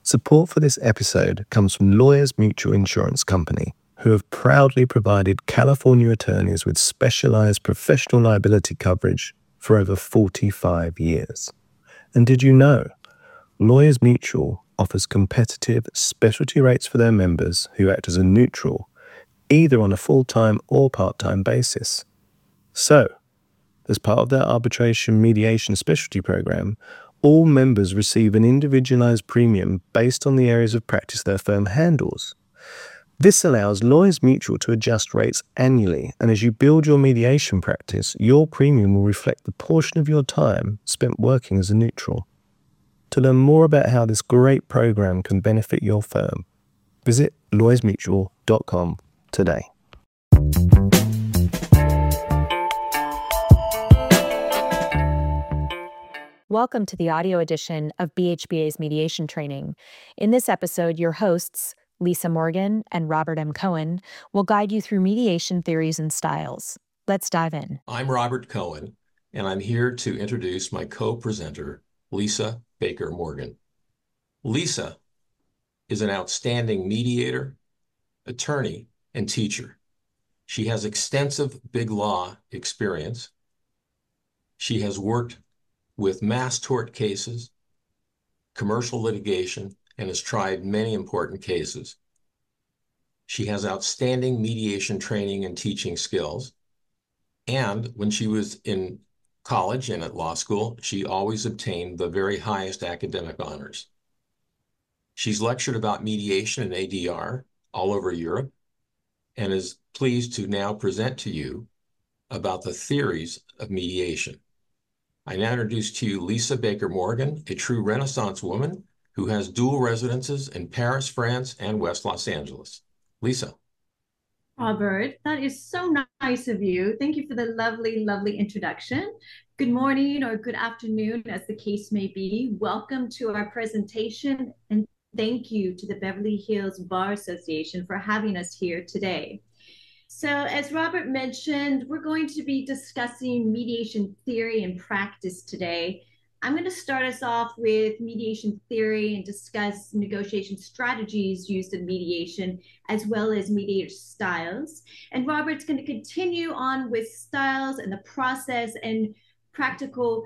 Support for this episode comes from Lawyers Mutual Insurance Company, who have proudly provided California attorneys with specialized professional liability coverage for over 45 years. And did you know Lawyers Mutual offers competitive specialty rates for their members who act as a neutral, either on a full-time or part-time basis? So, as part of their arbitration mediation specialty program, all members receive an individualized premium based on the areas of practice their firm handles. This allows Lawyers Mutual to adjust rates annually, and as you build your mediation practice, your premium will reflect the portion of your time spent working as a neutral. To learn more about how this great program can benefit your firm, visit lawyersmutual.com today. Welcome to the audio edition of BHBA's mediation training. In this episode, your hosts, Lisa Morgan and Robert M. Cohen, will guide you through mediation theories and styles. Let's dive in. I'm Robert Cohen, and I'm here to introduce my co-presenter, Lisa Baker Morgan. Lisa is an outstanding mediator, attorney, and teacher. She has extensive big law experience. She has worked with mass tort cases, commercial litigation, and has tried many important cases. She has outstanding mediation training and teaching skills. And when she was in college and at law school, she always obtained the very highest academic honors. She's lectured about mediation and ADR all over Europe and is pleased to now present to you about the theories of mediation. I now introduce to you Lisa Baker Morgan, a true Renaissance woman who has dual residences in Paris, France, and West Los Angeles. Lisa. Robert, that is so nice of you. Thank you for the lovely, lovely introduction. Good morning or good afternoon, as the case may be. Welcome to our presentation, and thank you to the Beverly Hills Bar Association for having us here today. So as Robert mentioned, we're going to be discussing mediation theory and practice today. I'm going to start us off with mediation theory and discuss negotiation strategies used in mediation, as well as mediator styles. And Robert's going to continue on with styles and the process and practical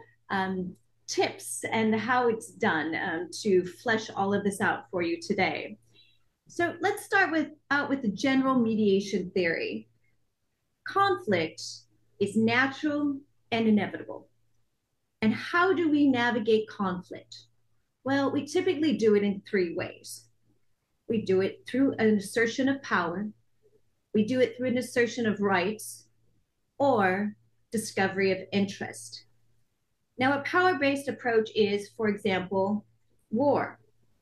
tips and how it's done to flesh all of this out for you today. So let's start out with the general mediation theory. Conflict is natural and inevitable. And how do we navigate conflict? Well, we typically do it in three ways. We do it through an assertion of power, we do it through an assertion of rights, or discovery of interest. Now, a power-based approach is, for example, war,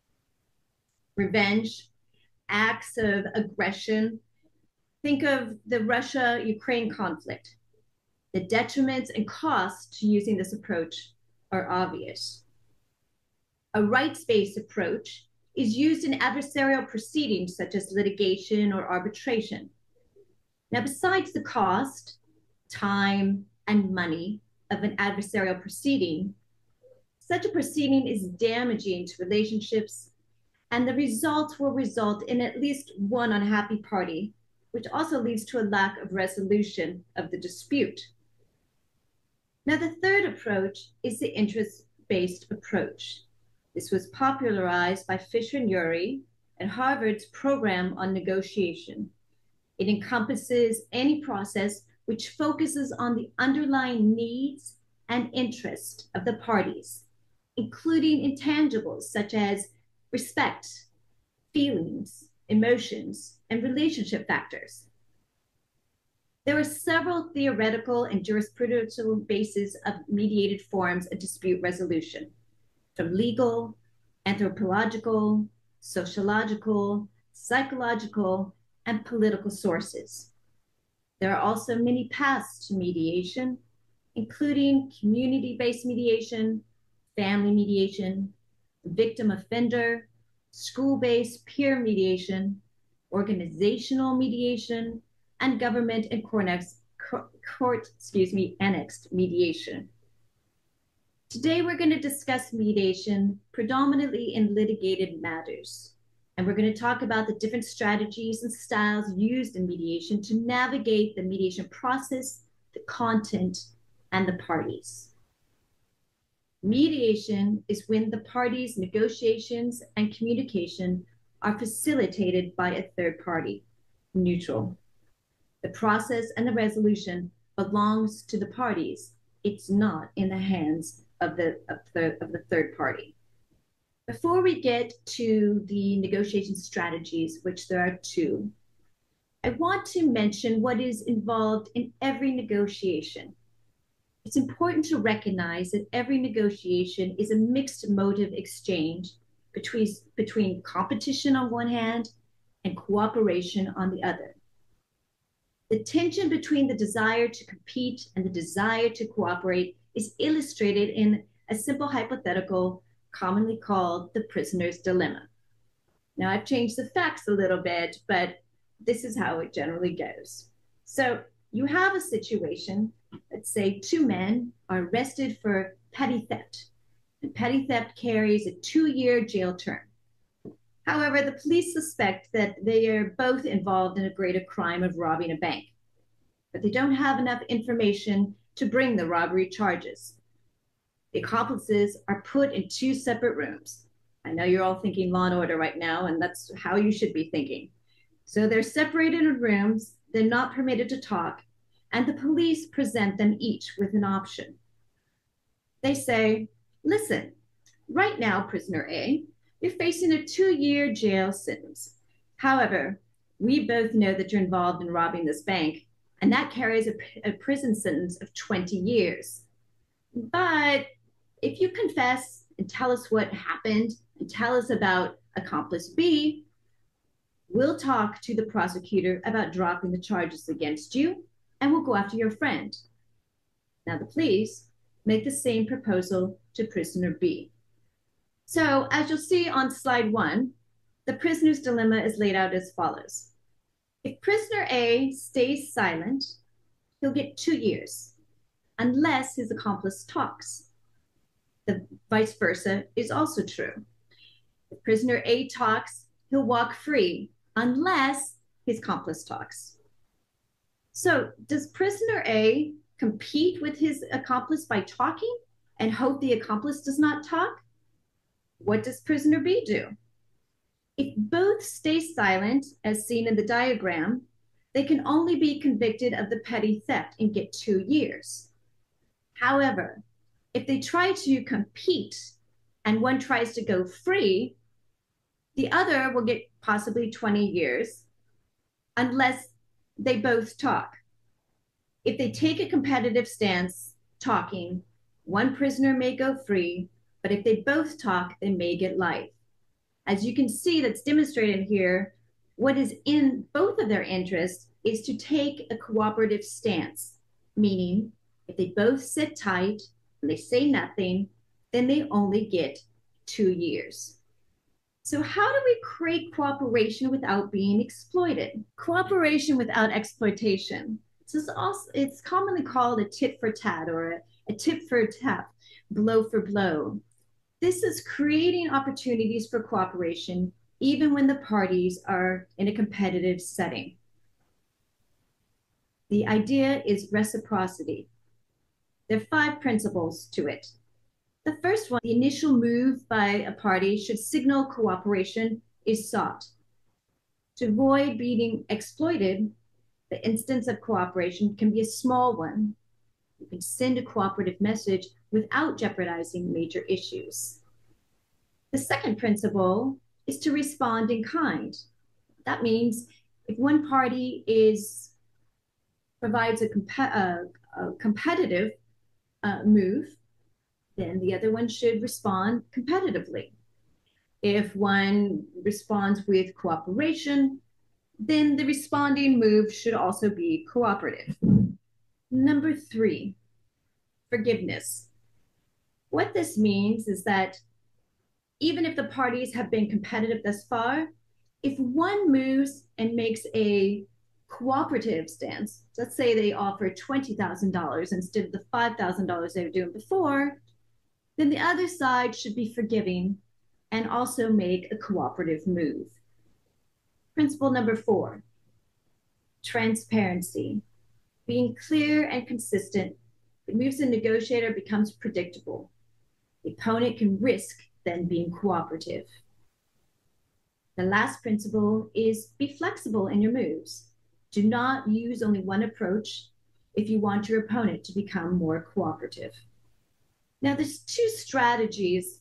revenge, acts of aggression. Think of the Russia-Ukraine conflict. The detriments and costs to using this approach are obvious. A rights-based approach is used in adversarial proceedings such as litigation or arbitration. Now, besides the cost, time, and money of an adversarial proceeding, such a proceeding is damaging to relationships, and the results will result in at least one unhappy party, which also leads to a lack of resolution of the dispute. Now, the third approach is the interest-based approach. This was popularized by Fisher and Ury and Harvard's program on negotiation. It encompasses any process which focuses on the underlying needs and interests of the parties, including intangibles such as respect, feelings, emotions, and relationship factors. There are several theoretical and jurisprudential bases of mediated forms of dispute resolution, from legal, anthropological, sociological, psychological, and political sources. There are also many paths to mediation, including community-based mediation, family mediation, victim offender, school-based peer mediation, organizational mediation, and government and annexed mediation. Today, we're going to discuss mediation predominantly in litigated matters. And we're going to talk about the different strategies and styles used in mediation to navigate the mediation process, the content, and the parties. Mediation is when the parties' negotiations and communication are facilitated by a third party, neutral. The process and the resolution belongs to the parties. It's not in the hands of the third party. Before we get to the negotiation strategies, which there are two, I want to mention what is involved in every negotiation. It's important to recognize that every negotiation is a mixed motive exchange between competition on one hand and cooperation on the other. The tension between the desire to compete and the desire to cooperate is illustrated in a simple hypothetical commonly called the prisoner's dilemma. Now, I've changed the facts a little bit, but this is how it generally goes. So you have a situation, let's say two men are arrested for petty theft, and petty theft carries a 2-year jail term. However, the police suspect that they are both involved in a greater crime of robbing a bank, but they don't have enough information to bring the robbery charges. The accomplices are put in 2 separate rooms. I know you're all thinking Law and Order right now, and that's how you should be thinking. So they're separated in rooms, they're not permitted to talk, and the police present them each with an option. They say, listen, right now, prisoner A, you're facing a 2-year jail sentence. However, we both know that you're involved in robbing this bank, and that carries a prison sentence of 20 years. But if you confess and tell us what happened and tell us about accomplice B, we'll talk to the prosecutor about dropping the charges against you, and we'll go after your friend. Now the police make the same proposal to prisoner B. So as you'll see on slide 1, the prisoner's dilemma is laid out as follows. If prisoner A stays silent, he'll get 2 years, unless his accomplice talks. The vice versa is also true. If prisoner A talks, he'll walk free, unless his accomplice talks. So does prisoner A compete with his accomplice by talking and hope the accomplice does not talk? What does prisoner B do? If both stay silent, as seen in the diagram, they can only be convicted of the petty theft and get 2 years. However, if they try to compete and one tries to go free, the other will get possibly 20 years unless they both talk. If they take a competitive stance talking, one prisoner may go free, but if they both talk, they may get life. As you can see, that's demonstrated here, what is in both of their interests is to take a cooperative stance, meaning if they both sit tight and they say nothing, then they only get 2 years. So how do we create cooperation without being exploited? Cooperation without exploitation. It's commonly called a tit for tat or a tit for tat, blow for blow. This is creating opportunities for cooperation even when the parties are in a competitive setting. The idea is reciprocity. There are 5 principles to it. The first one, the initial move by a party should signal cooperation is sought. To avoid being exploited, the instance of cooperation can be a small one. You can send a cooperative message without jeopardizing major issues. The second principle is to respond in kind. That means if one party provides a competitive move, then the other one should respond competitively. If one responds with cooperation, then the responding move should also be cooperative. Number 3, forgiveness. What this means is that even if the parties have been competitive thus far, if one moves and makes a cooperative stance, let's say they offer $20,000 instead of the $5,000 they were doing before, then the other side should be forgiving and also make a cooperative move. Principle number 4, transparency. Being clear and consistent, it moves the negotiator becomes predictable. The opponent can risk then being cooperative. The last principle is be flexible in your moves. Do not use only one approach if you want your opponent to become more cooperative. Now, there's 2 strategies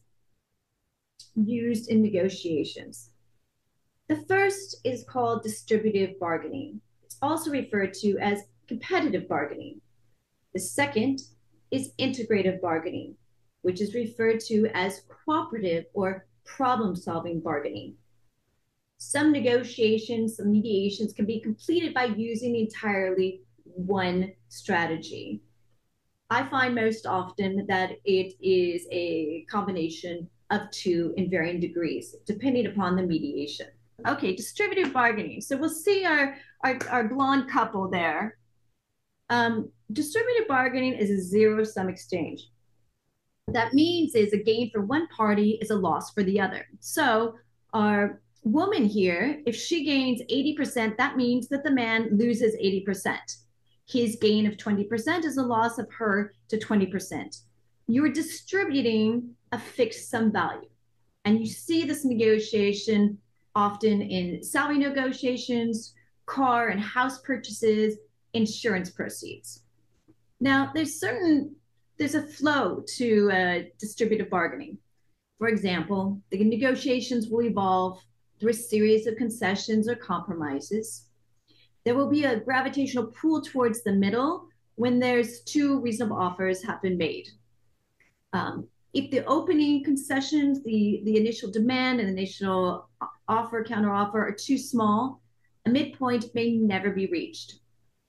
used in negotiations. The first is called distributive bargaining. It's also referred to as competitive bargaining. The second is integrative bargaining, which is referred to as cooperative or problem-solving bargaining. Some negotiations, some mediations can be completed by using entirely one strategy. I find most often that it is a combination of 2 in varying degrees, depending upon the mediation. Okay, distributive bargaining. So we'll see our blonde couple there. Distributive bargaining is a zero-sum exchange. What that means is a gain for one party is a loss for the other. So our woman here, if she gains 80%, that means that the man loses 80%. His gain of 20% is a loss of her to 20%. You're distributing a fixed sum value. And you see this negotiation often in salary negotiations, car and house purchases, insurance proceeds. Now, there's a flow to distributive bargaining. For example, the negotiations will evolve through a series of concessions or compromises. There will be a gravitational pull towards the middle when there's 2 reasonable offers have been made. If the opening concessions, the initial demand and initial offer, counteroffer are too small, a midpoint may never be reached.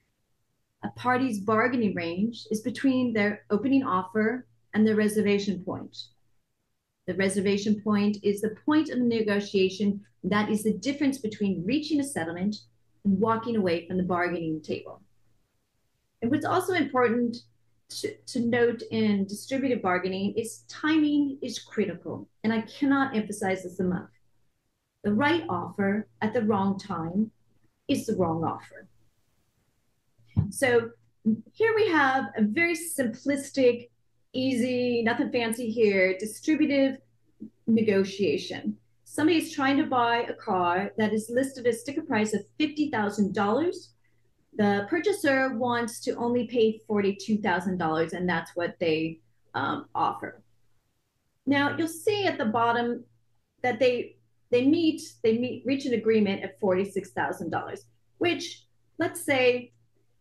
A party's bargaining range is between their opening offer and their reservation point. The reservation point is the point of the negotiation that is the difference between reaching a settlement and walking away from the bargaining table. And what's also important to note in distributive bargaining is timing is critical, and I cannot emphasize this enough. The right offer at the wrong time is the wrong offer. So here we have a very simplistic, easy, nothing fancy here, distributive negotiation. Somebody's trying to buy a car that is listed as sticker price of $50,000. The purchaser wants to only pay $42,000, and that's what they offer. Now, you'll see at the bottom that they reach an agreement at $46,000, which let's say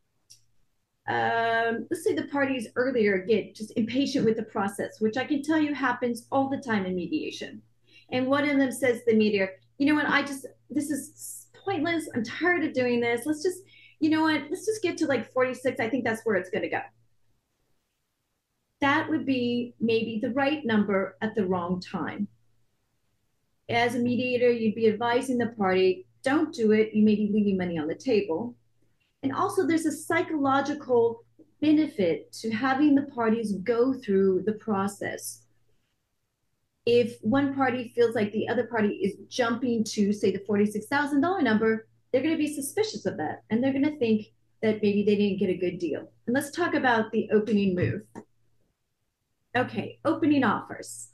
the parties earlier get just impatient with the process, which I can tell you happens all the time in mediation. And one of them says to the mediator, you know what, this is pointless. I'm tired of doing this. Let's just get to like 46. I think that's where it's going to go. That would be maybe the right number at the wrong time. As a mediator, you'd be advising the party, don't do it. You may be leaving money on the table. And also there's a psychological benefit to having the parties go through the process. If one party feels like the other party is jumping to, say, the $46,000 number, they're going to be suspicious of that. And they're going to think that maybe they didn't get a good deal. And let's talk about the opening move. Okay, opening offers.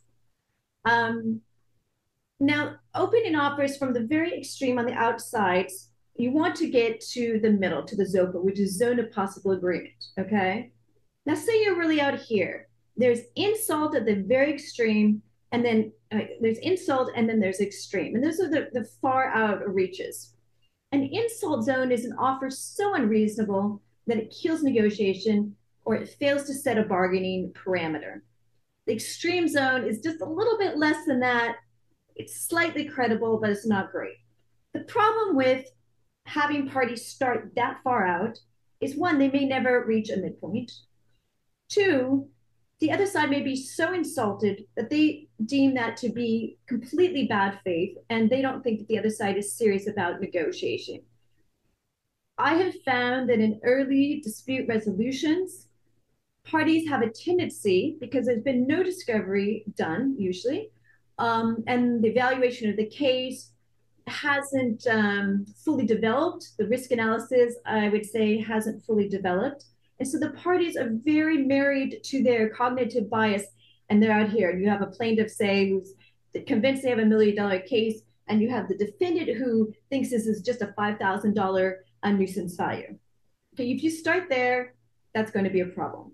Now, opening offers from the very extreme on the outsides, you want to get to the middle, to the ZOPA, which is zone of possible agreement, okay? Now, say you're really out here. There's insult at the very extreme, and then there's insult, and then there's extreme. And those are the far out reaches. An insult zone is an offer so unreasonable that it kills negotiation or it fails to set a bargaining parameter. The extreme zone is just a little bit less than that. It's slightly credible, but it's not great. The problem with having parties start that far out is, one, they may never reach a midpoint. Two, the other side may be so insulted that they deem that to be completely bad faith, and they don't think that the other side is serious about negotiation. I have found that in early dispute resolutions, parties have a tendency, because there's been no discovery done usually, and the evaluation of the case hasn't fully developed. The risk analysis, I would say, hasn't fully developed. And so the parties are very married to their cognitive bias, and they're out here. You have a plaintiff, say, who's convinced they have $1 million case, and you have the defendant who thinks this is just a $5,000 nuisance value. Okay, if you start there, that's going to be a problem.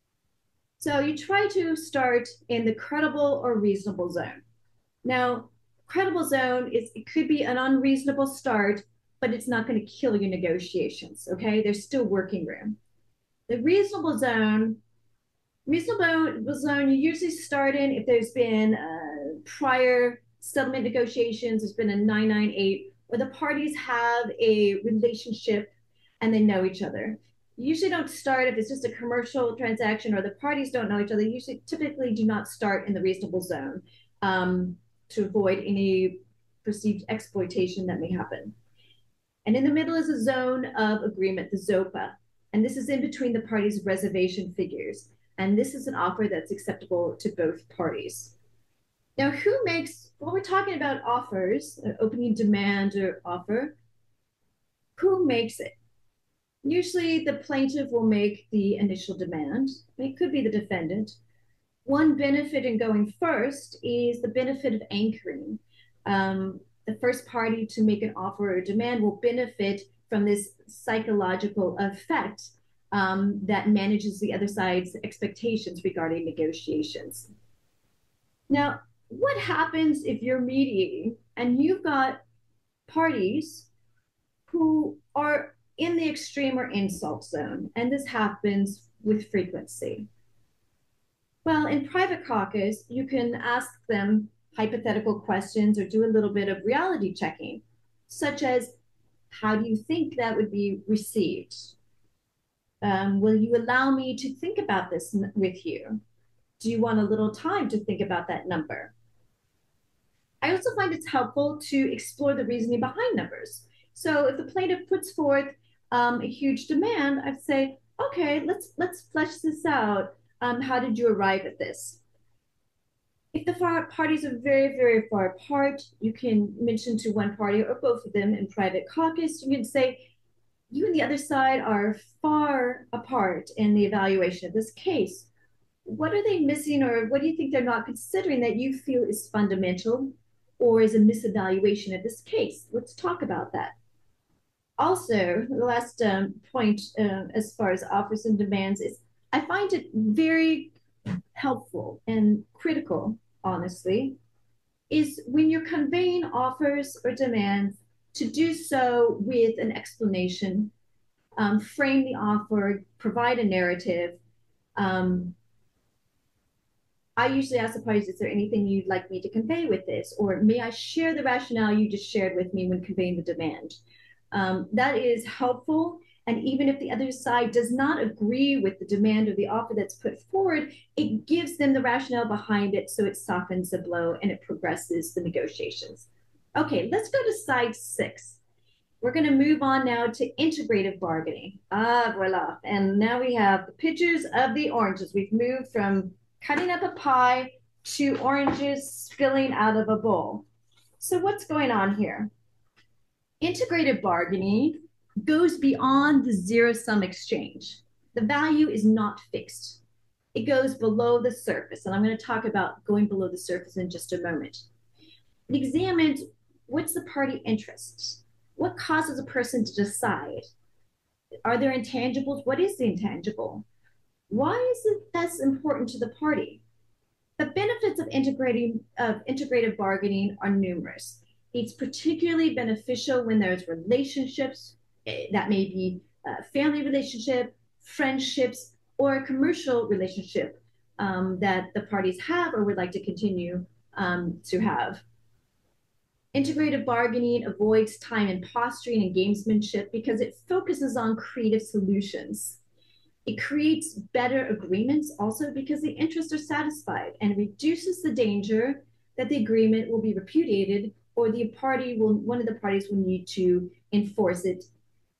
So you try to start in the credible or reasonable zone. Now, credible zone it could be an unreasonable start, but it's not going to kill your negotiations. Okay, there's still working room. The reasonable zone, you usually start in if there's been prior settlement negotiations, there's been a 998, or the parties have a relationship and they know each other. You usually don't start if it's just a commercial transaction or the parties don't know each other. You typically do not start in the reasonable zone to avoid any perceived exploitation that may happen. And in the middle is a zone of agreement, the ZOPA. And this is in between the parties' reservation figures. And this is an offer that's acceptable to both parties. Now, when we're talking about offers, opening demand or offer, who makes it? Usually the plaintiff will make the initial demand. It could be the defendant. One benefit in going first is the benefit of anchoring. The first party to make an offer or demand will benefit from this psychological effect that manages the other side's expectations regarding negotiations. Now, what happens if you're mediating and you've got parties who are in the extreme or insult zone, and this happens with frequency? Well, in private caucus, you can ask them hypothetical questions or do a little bit of reality checking, such as, how do you think that would be received? Will you allow me to think about this with you? Do you want a little time to think about that number? I also find it's helpful to explore the reasoning behind numbers. So if the plaintiff puts forth a huge demand, I'd say, okay, let's flesh this out. How did you arrive at this? If the parties are very, very far apart, you can mention to one party or both of them in private caucus. You can say, you and the other side are far apart in the evaluation of this case. What are they missing, or what do you think they're not considering that you feel is fundamental or is a misevaluation of this case? Let's talk about that. Also, the last point as far as offers and demands is, I find it very helpful and critical, honestly, is when you're conveying offers or demands, to do so with an explanation, frame the offer, provide a narrative. I usually ask the parties, is there anything you'd like me to convey with this? Or may I share the rationale you just shared with me when conveying the demand? That is helpful. And even if the other side does not agree with the demand or the offer that's put forward, it gives them the rationale behind it, so it softens the blow and it progresses the negotiations. Okay, let's go to side 6. We're going to move on now to integrative bargaining. Ah, voila. And now we have the pictures of the oranges. We've moved from cutting up a pie to oranges spilling out of a bowl. So what's going on here? Integrative bargaining goes beyond the zero-sum exchange. The value is not fixed. It goes below the surface, and I'm going to talk about going below the surface in just a moment. It examines what's the party interest? What causes a person to decide? Are there intangibles? What is the intangible? Why is it that's important to the party? The benefits of integrative bargaining are numerous. It's particularly beneficial when there's relationships, that may be a family relationship, friendships, or a commercial relationship that the parties have or would like to continue to have. Integrative bargaining avoids time and posturing and gamesmanship because it focuses on creative solutions. It creates better agreements also because the interests are satisfied, and reduces the danger that the agreement will be repudiated or one of the parties will need to enforce it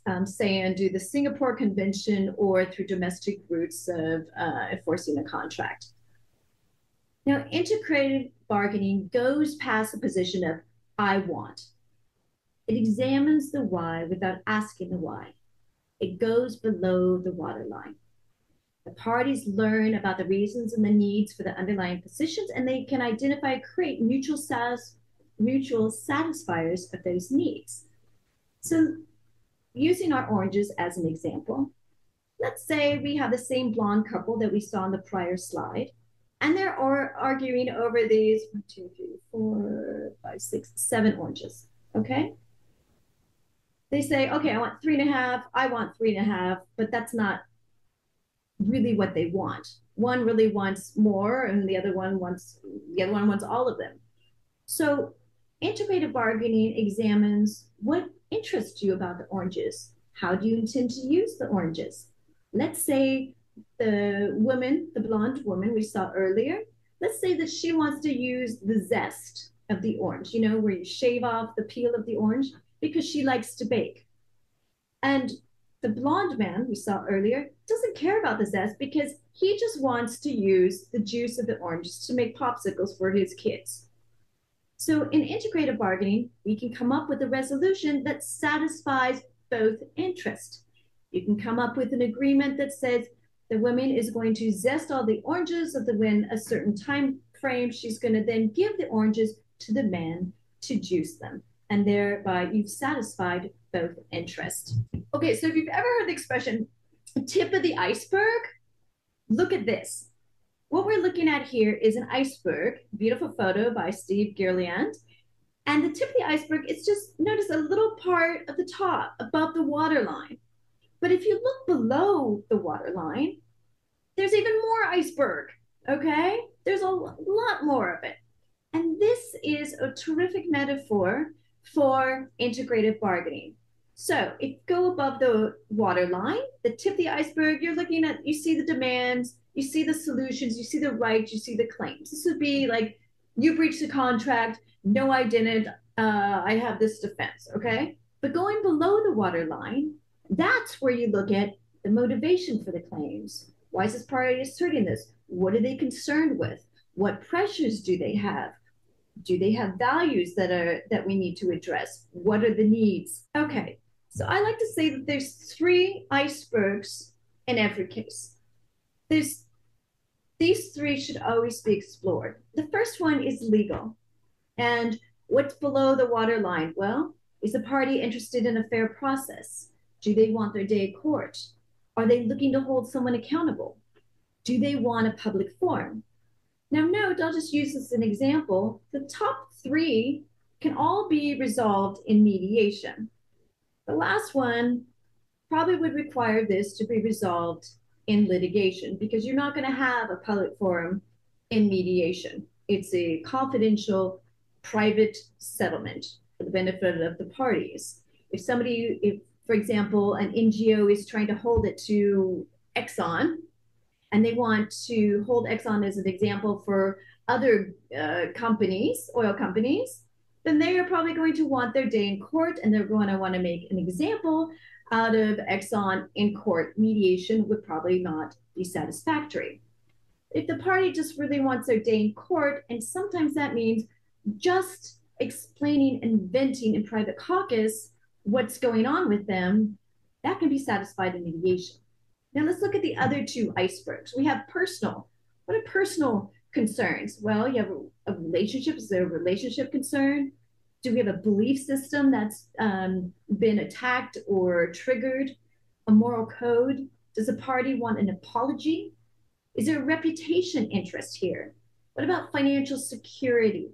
say under the Singapore Convention or through domestic routes of enforcing a contract. Now, integrated bargaining goes past the position of I want. It examines the why without asking the why. It goes below the waterline. The parties learn about the reasons and the needs for the underlying positions, and they can identify and create mutual satisfiers of those needs. So using our oranges as an example, let's say we have the same blonde couple that we saw in the prior slide, and they're arguing over these 1, 2, 3, 4, 5, 6, 7 oranges, okay? They say, okay, I want 3.5, I want 3.5, but that's not really what they want. One really wants more, and the other one wants all of them. So integrated bargaining examines what interests you about the oranges. How do you intend to use the oranges? Let's say the blonde woman we saw earlier, let's say that she wants to use the zest of the orange, where you shave off the peel of the orange, because she likes to bake. And the blonde man we saw earlier doesn't care about the zest because he just wants to use the juice of the oranges to make popsicles for his kids. So in integrated bargaining, we can come up with a resolution that satisfies both interests. You can come up with an agreement that says the woman is going to zest all the oranges within a certain time frame. She's going to then give the oranges to the man to juice them. And thereby you've satisfied both interests. Okay, so if you've ever heard the expression, tip of the iceberg, look at this. What we're looking at here is an iceberg, beautiful photo by Steve Girliand. And the tip of the iceberg is just, notice a little part of the top above the waterline. But if you look below the waterline, there's even more iceberg, okay? There's a lot more of it. And this is a terrific metaphor for integrated bargaining. So if you go above the waterline, the tip of the iceberg, you're looking at, you see the demands, you see the solutions, you see the rights, you see the claims. This would be like, you breached the contract, no, I didn't, I have this defense, okay? But going below the waterline, that's where you look at the motivation for the claims. Why is this party asserting this? What are they concerned with? What pressures do they have? Do they have values that we need to address? What are the needs? Okay, so I like to say that there's 3 icebergs in every case. These 3 should always be explored. The first one is legal. And what's below the waterline? Well, is the party interested in a fair process? Do they want their day in court? Are they looking to hold someone accountable? Do they want a public forum? Now, note, I'll just use this as an example. The top 3 can all be resolved in mediation. The last one probably would require this to be resolved in litigation because you're not going to have a public forum in mediation. It's a confidential, private settlement for the benefit of the parties. If, for example, an NGO is trying to hold it to Exxon, and they want to hold Exxon as an example for other companies, oil companies, then they are probably going to want their day in court, and they're going to want to make an example out of Exxon in court. Mediation would probably not be satisfactory. If the party just really wants their day in court, and sometimes that means just explaining and venting in private caucus what's going on with them, that can be satisfied in mediation. Now let's look at the other 2 icebergs. We have personal. What are personal concerns? Well, you have a relationship. Is there a relationship concern? Do we have a belief system that's been attacked or triggered? A moral code? Does the party want an apology? Is there a reputation interest here? What about financial security,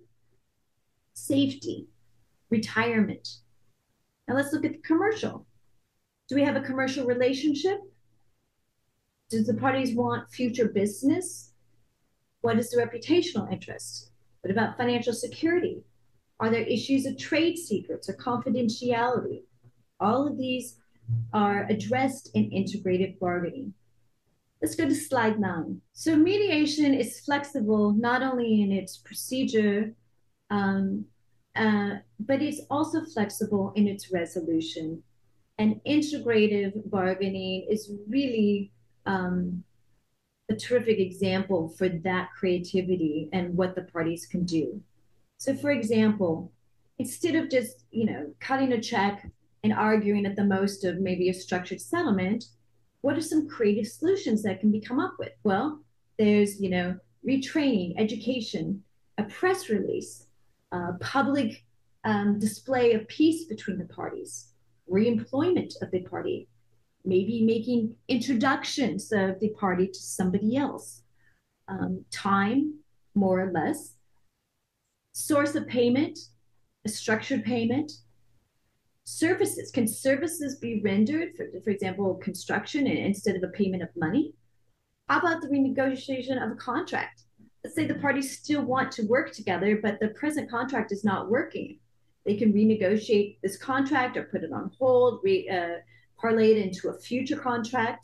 safety, retirement? Now let's look at the commercial. Do we have a commercial relationship? Does the parties want future business? What is the reputational interest? What about financial security? Are there issues of trade secrets or confidentiality? All of these are addressed in integrated bargaining. Let's go to slide 9. So mediation is flexible not only in its procedure, but it's also flexible in its resolution. And integrative bargaining is really a terrific example for that creativity and what the parties can do. So, for example, instead of just, cutting a check and arguing at the most of maybe a structured settlement, what are some creative solutions that can be come up with? Well, there's, retraining, education, a press release, public display of peace between the parties, reemployment of the party, maybe making introductions of the party to somebody else, time, more or less, source of payment, a structured payment, services. Can services be rendered, for example, construction instead of a payment of money? How about the renegotiation of a contract? Let's say the parties still want to work together, but the present contract is not working. They can renegotiate this contract or put it on hold, parlay it into a future contract.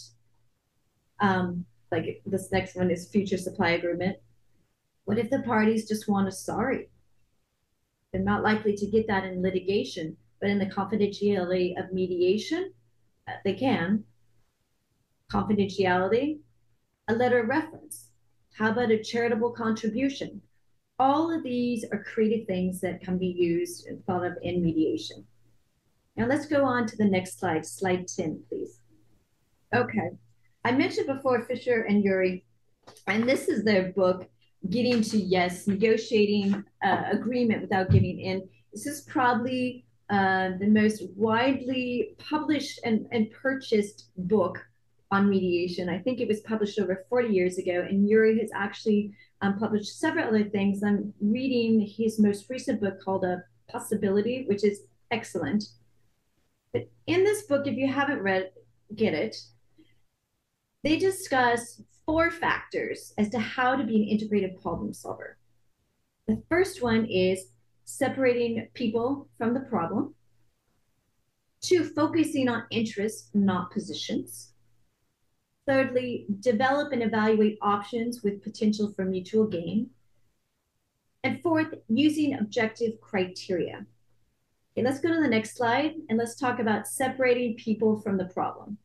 Like this next one is future supply agreement. What if the parties just want a sorry? They're not likely to get that in litigation, but in the confidentiality of mediation, they can. Confidentiality, a letter of reference. How about a charitable contribution? All of these are creative things that can be used and thought of in mediation. Now let's go on to the next slide, slide 10, please. Okay, I mentioned before Fisher and Ury, and this is their book, Getting to Yes, Negotiating Agreement Without Giving In. This is probably the most widely published and purchased book on mediation. I think it was published over 40 years ago, and Ury has actually published several other things. I'm reading his most recent book called A Possibility, which is excellent. But in this book, if you haven't read, get it. They discuss 4 factors as to how to be an integrated problem solver. The first one is separating people from the problem. 2, focusing on interests, not positions. Thirdly, develop and evaluate options with potential for mutual gain. And 4th, using objective criteria. Okay, let's go to the next slide and let's talk about separating people from the problem.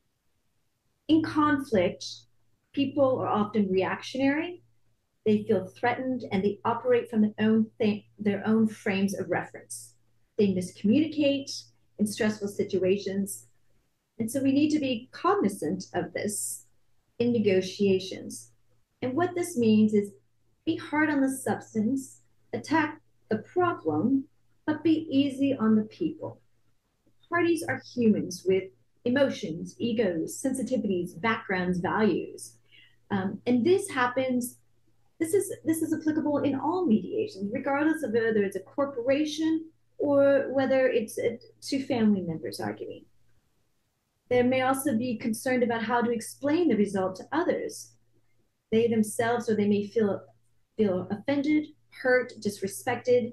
In conflict, people are often reactionary, they feel threatened, and they operate from their own frames of reference. They miscommunicate in stressful situations. And so we need to be cognizant of this in negotiations. And what this means is be hard on the substance, attack the problem, but be easy on the people. Parties are humans with emotions, egos, sensitivities, backgrounds, values. And this happens, this is applicable in all mediations, regardless of whether it's a corporation or whether it's 2 family members arguing. They may also be concerned about how to explain the result to others. They themselves, or they may feel offended, hurt, disrespected.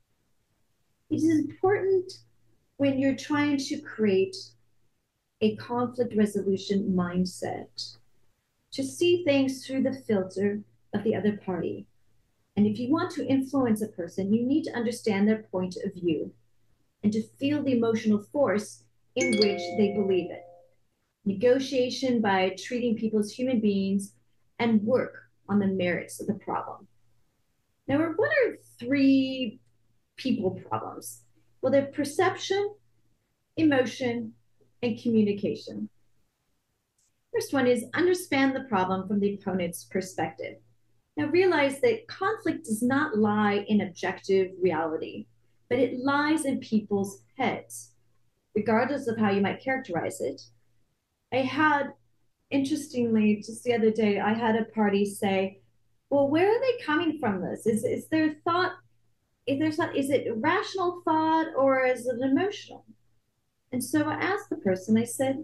It is important when you're trying to create a conflict resolution mindset to see things through the filter of the other party. And if you want to influence a person, you need to understand their point of view and to feel the emotional force in which they believe it. Negotiation by treating people as human beings and work on the merits of the problem. Now, what are 3 people problems? Well, they're perception, emotion, and communication. First one is understand the problem from the opponent's perspective. Now realize that conflict does not lie in objective reality, but it lies in people's heads, regardless of how you might characterize it. I had, interestingly, just the other day, I had a party say, well, where are they coming from this? Is there thought, is it rational thought or is it emotional? And so I asked the person, I said,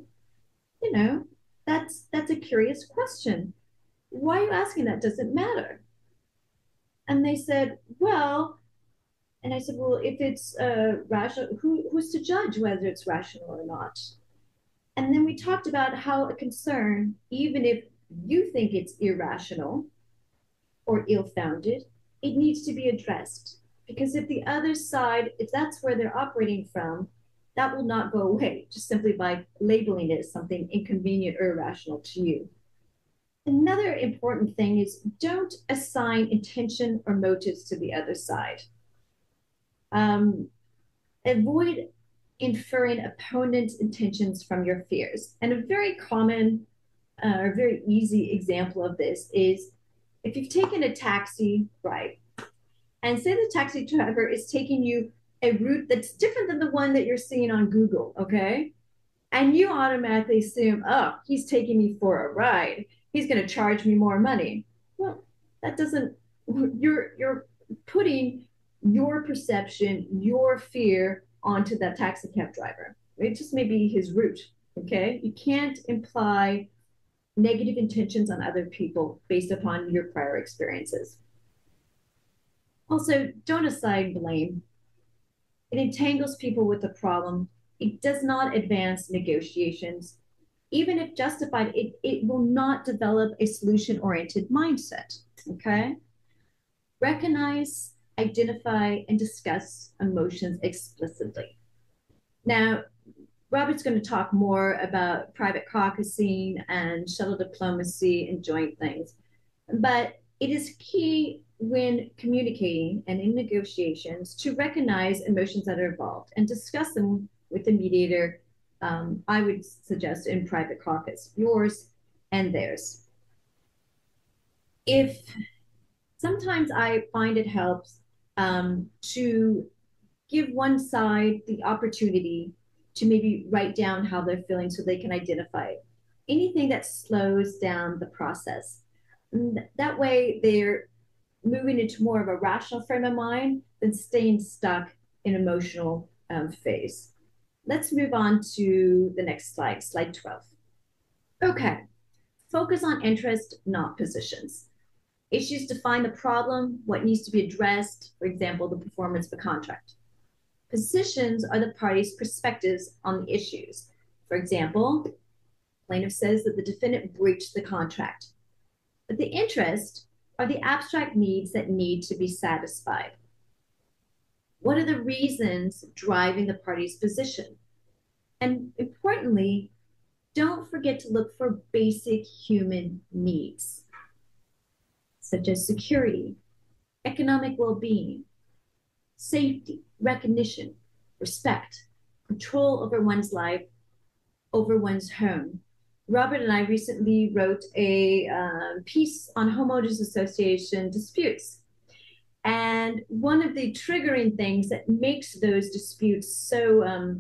that's a curious question. Why are you asking that? Does it matter? And they said, well, and I said, well, if it's rational, who's to judge whether it's rational or not? And then we talked about how a concern, even if you think it's irrational or ill-founded, it needs to be addressed. Because if the other side, if that's where they're operating from, that will not go away just simply by labeling it as something inconvenient or irrational to you. Another important thing is don't assign intention or motives to the other side. Avoid inferring opponent's intentions from your fears. And a very common or very easy example of this is if you've taken a taxi ride, and say the taxi driver is taking you a route that's different than the one that you're seeing on Google, okay? And you automatically assume, oh, he's taking me for a ride. He's going to charge me more money. Well, that doesn't, you're putting your perception, your fear onto that taxi cab driver. It just may be his route, okay? You can't imply negative intentions on other people based upon your prior experiences. Also, don't assign blame. It entangles people with the problem. It does not advance negotiations. Even if justified, it will not develop a solution-oriented mindset, okay? Recognize, identify, and discuss emotions explicitly. Now, Robert's going to talk more about private caucusing and shuttle diplomacy and joint things, but it is key when communicating and in negotiations to recognize emotions that are involved and discuss them with the mediator. I would suggest in private caucus, yours and theirs. If sometimes I find it helps to give one side the opportunity to maybe write down how they're feeling so they can identify it. Anything that slows down the process. And that way they're moving into more of a rational frame of mind than staying stuck in emotional phase. Let's move on to the next slide, slide 12. Okay, focus on interest, not positions. Issues define the problem, what needs to be addressed, for example, the performance of a contract. Positions are the parties' perspectives on the issues. For example, plaintiff says that the defendant breached the contract. But the interest are the abstract needs that need to be satisfied. What are the reasons driving the party's position? And importantly, don't forget to look for basic human needs, such as security, economic well-being, safety, recognition, respect, control over one's life, over one's home. Robert and I recently wrote a piece on homeowners association disputes. And one of the triggering things that makes those disputes so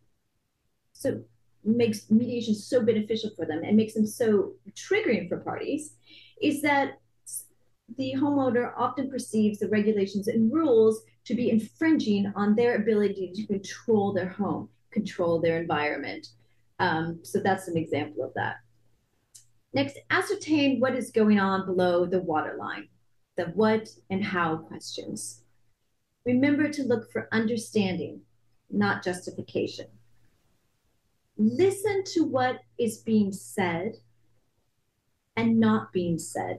makes mediation so beneficial for them and makes them so triggering for parties is that the homeowner often perceives the regulations and rules to be infringing on their ability to control their home, control their environment. So that's an example of that. Next, ascertain what is going on below the waterline, the what and how questions. Remember to look for understanding, not justification. Listen to what is being said and not being said.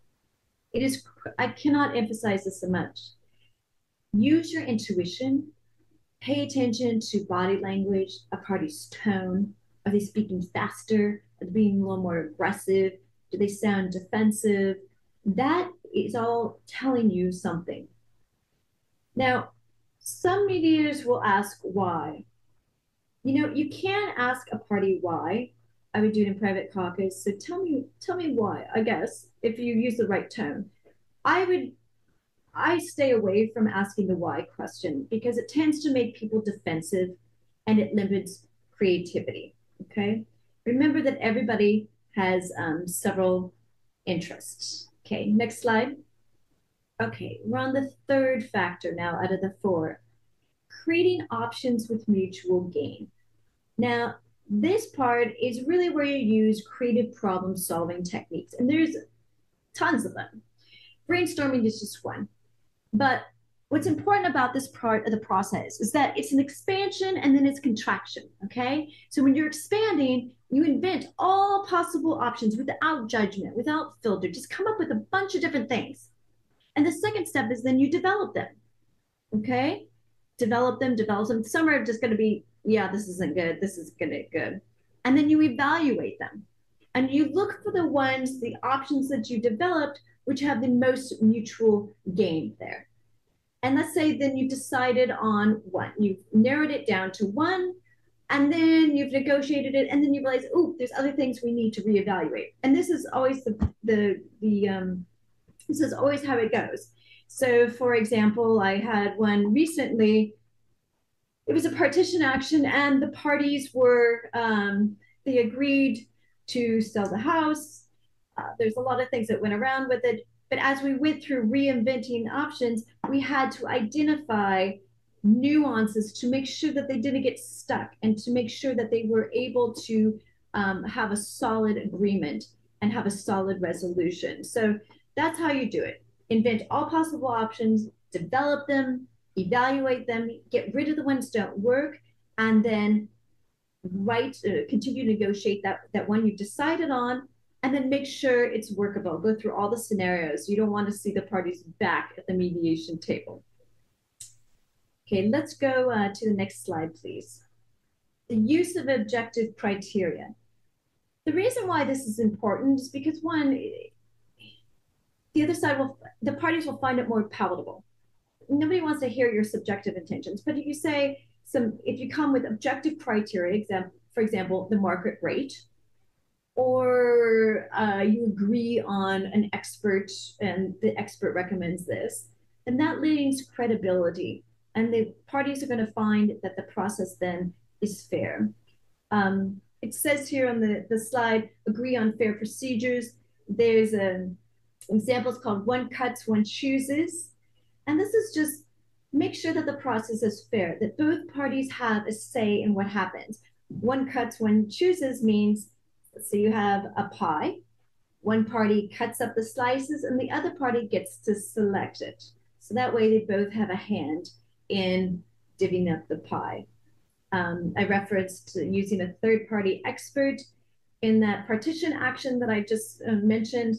I cannot emphasize this so much. Use your intuition. Pay attention to body language, a party's tone. Are they speaking faster? Are they being a little more aggressive? Do they sound defensive? That is all telling you something. Now, some mediators will ask why. You know, you can ask a party why. I would do it in private caucus. So tell me why, I guess, if you use the right tone. I stay away from asking the why question because it tends to make people defensive and it limits creativity, okay? Remember that everybody has several interests. Okay, next slide. Okay, we're on the third factor now out of the four. Creating options with mutual gain. Now, this part is really where you use creative problem solving techniques, and there's tons of them. Brainstorming is just one. But what's important about this part of the process is that it's an expansion and then it's contraction, okay? So when you're expanding, you invent all possible options without judgment, without filter, just come up with a bunch of different things. And the second step is then you develop them, okay? Develop them. Some are just going to be yeah, this isn't good, this is good. And then you evaluate them. And you look for the ones, the options that you developed, which have the most mutual gain there. And let's say then you decided on one, you've narrowed it down to one, and then you've negotiated it, and then you realize, oh, there's other things we need to reevaluate. And this is always this is always how it goes. So, for example, I had one recently. It was a partition action, and the parties were they agreed to sell the house. There's a lot of things that went around with it, but as we went through reinventing options, we had to identify nuances to make sure that they didn't get stuck and to make sure that they were able to have a solid agreement and have a solid resolution. So that's how you do it. Invent all possible options, develop them, evaluate them, get rid of the ones that don't work, and then continue to negotiate that one you've decided on, and then make sure it's workable. Go through all the scenarios. You don't want to see the parties back at the mediation table. Okay, let's go to the next slide, please. The use of objective criteria. The reason why this is important is because one, the parties will find it more palatable. Nobody wants to hear your subjective intentions, but if you say if you come with objective criteria, for example, the market rate, or you agree on an expert and the expert recommends this, then that leads credibility, and the parties are going to find that the process then is fair. It says here on the slide, agree on fair procedures. There's examples called one cuts, one chooses. And this is just make sure that the process is fair, that both parties have a say in what happens. One cuts, one chooses means, so you have a pie. One party cuts up the slices and the other party gets to select it. So that way they both have a hand in divvying up the pie. I referenced using a third-party expert in that partition action that I just mentioned.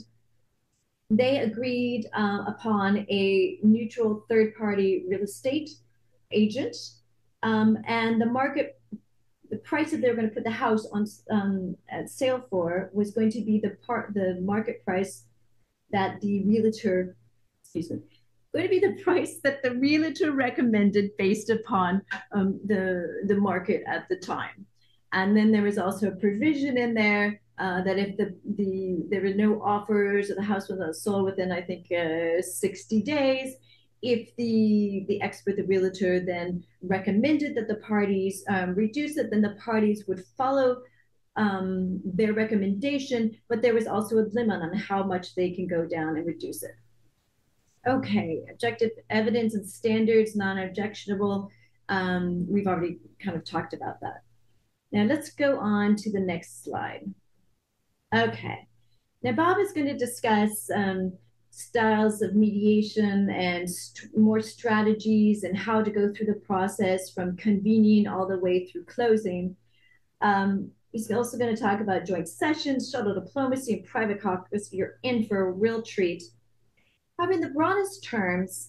They agreed upon a neutral third-party real estate agent, and the price that they were going to put the house on at sale for was going to be the market price that the realtor, going to be the price that the realtor recommended based upon the market at the time. And then there was also a provision in there that if there were no offers or the house was not sold within, I think, 60 days, if the expert, the realtor, then recommended that the parties reduce it, then the parties would follow their recommendation, but there was also a limit on how much they can go down and reduce it. Okay, objective evidence and standards, non-objectionable. We've already kind of talked about that. Now let's go on to the next slide. Okay, now Bob is going to discuss styles of mediation and more strategies and how to go through the process from convening all the way through closing. He's also going to talk about joint sessions, shuttle diplomacy, and private caucus. You're in for a real treat. In the broadest terms,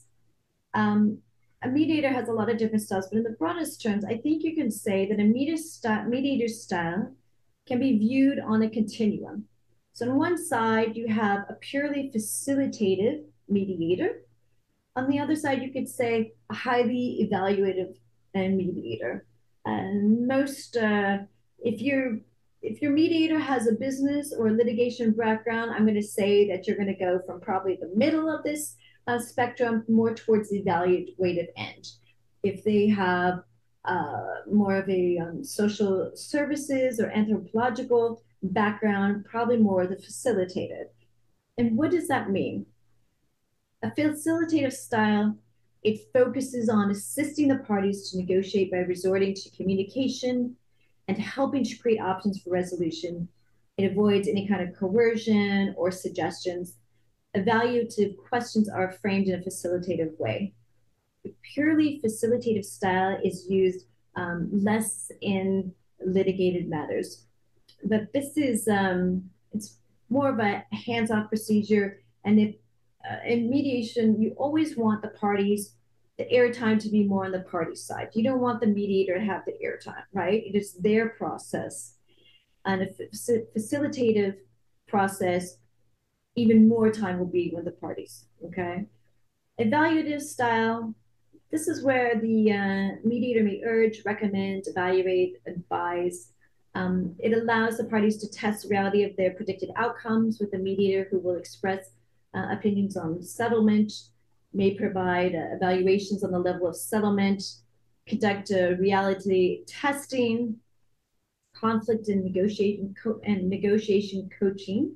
a mediator has a lot of different styles, but in the broadest terms, I think you can say that a mediator's style can be viewed on a continuum. So on one side, you have a purely facilitative mediator. On the other side, you could say a highly evaluative mediator. And most, if your mediator has a business or litigation background, I'm going to say that you're going to go from probably the middle of this spectrum more towards the evaluative end. If they have more of a social services or anthropological background, probably more the facilitative. And what does that mean? A facilitative style, it focuses on assisting the parties to negotiate by resorting to communication and helping to create options for resolution. It avoids any kind of coercion or suggestions. Evaluative questions are framed in a facilitative way. The purely facilitative style is used less in litigated matters. But this is, it's more of a hands-off procedure. And if in mediation, you always want the parties the airtime to be more on the party side. You don't want the mediator to have the airtime, right? It is their process. And a facilitative process, even more time will be with the parties, okay? Evaluative style, this is where the mediator may urge, recommend, evaluate, advise. It allows the parties to test the reality of their predicted outcomes with the mediator who will express opinions on settlement, may provide evaluations on the level of settlement, conduct reality testing, conflict and negotiation coaching.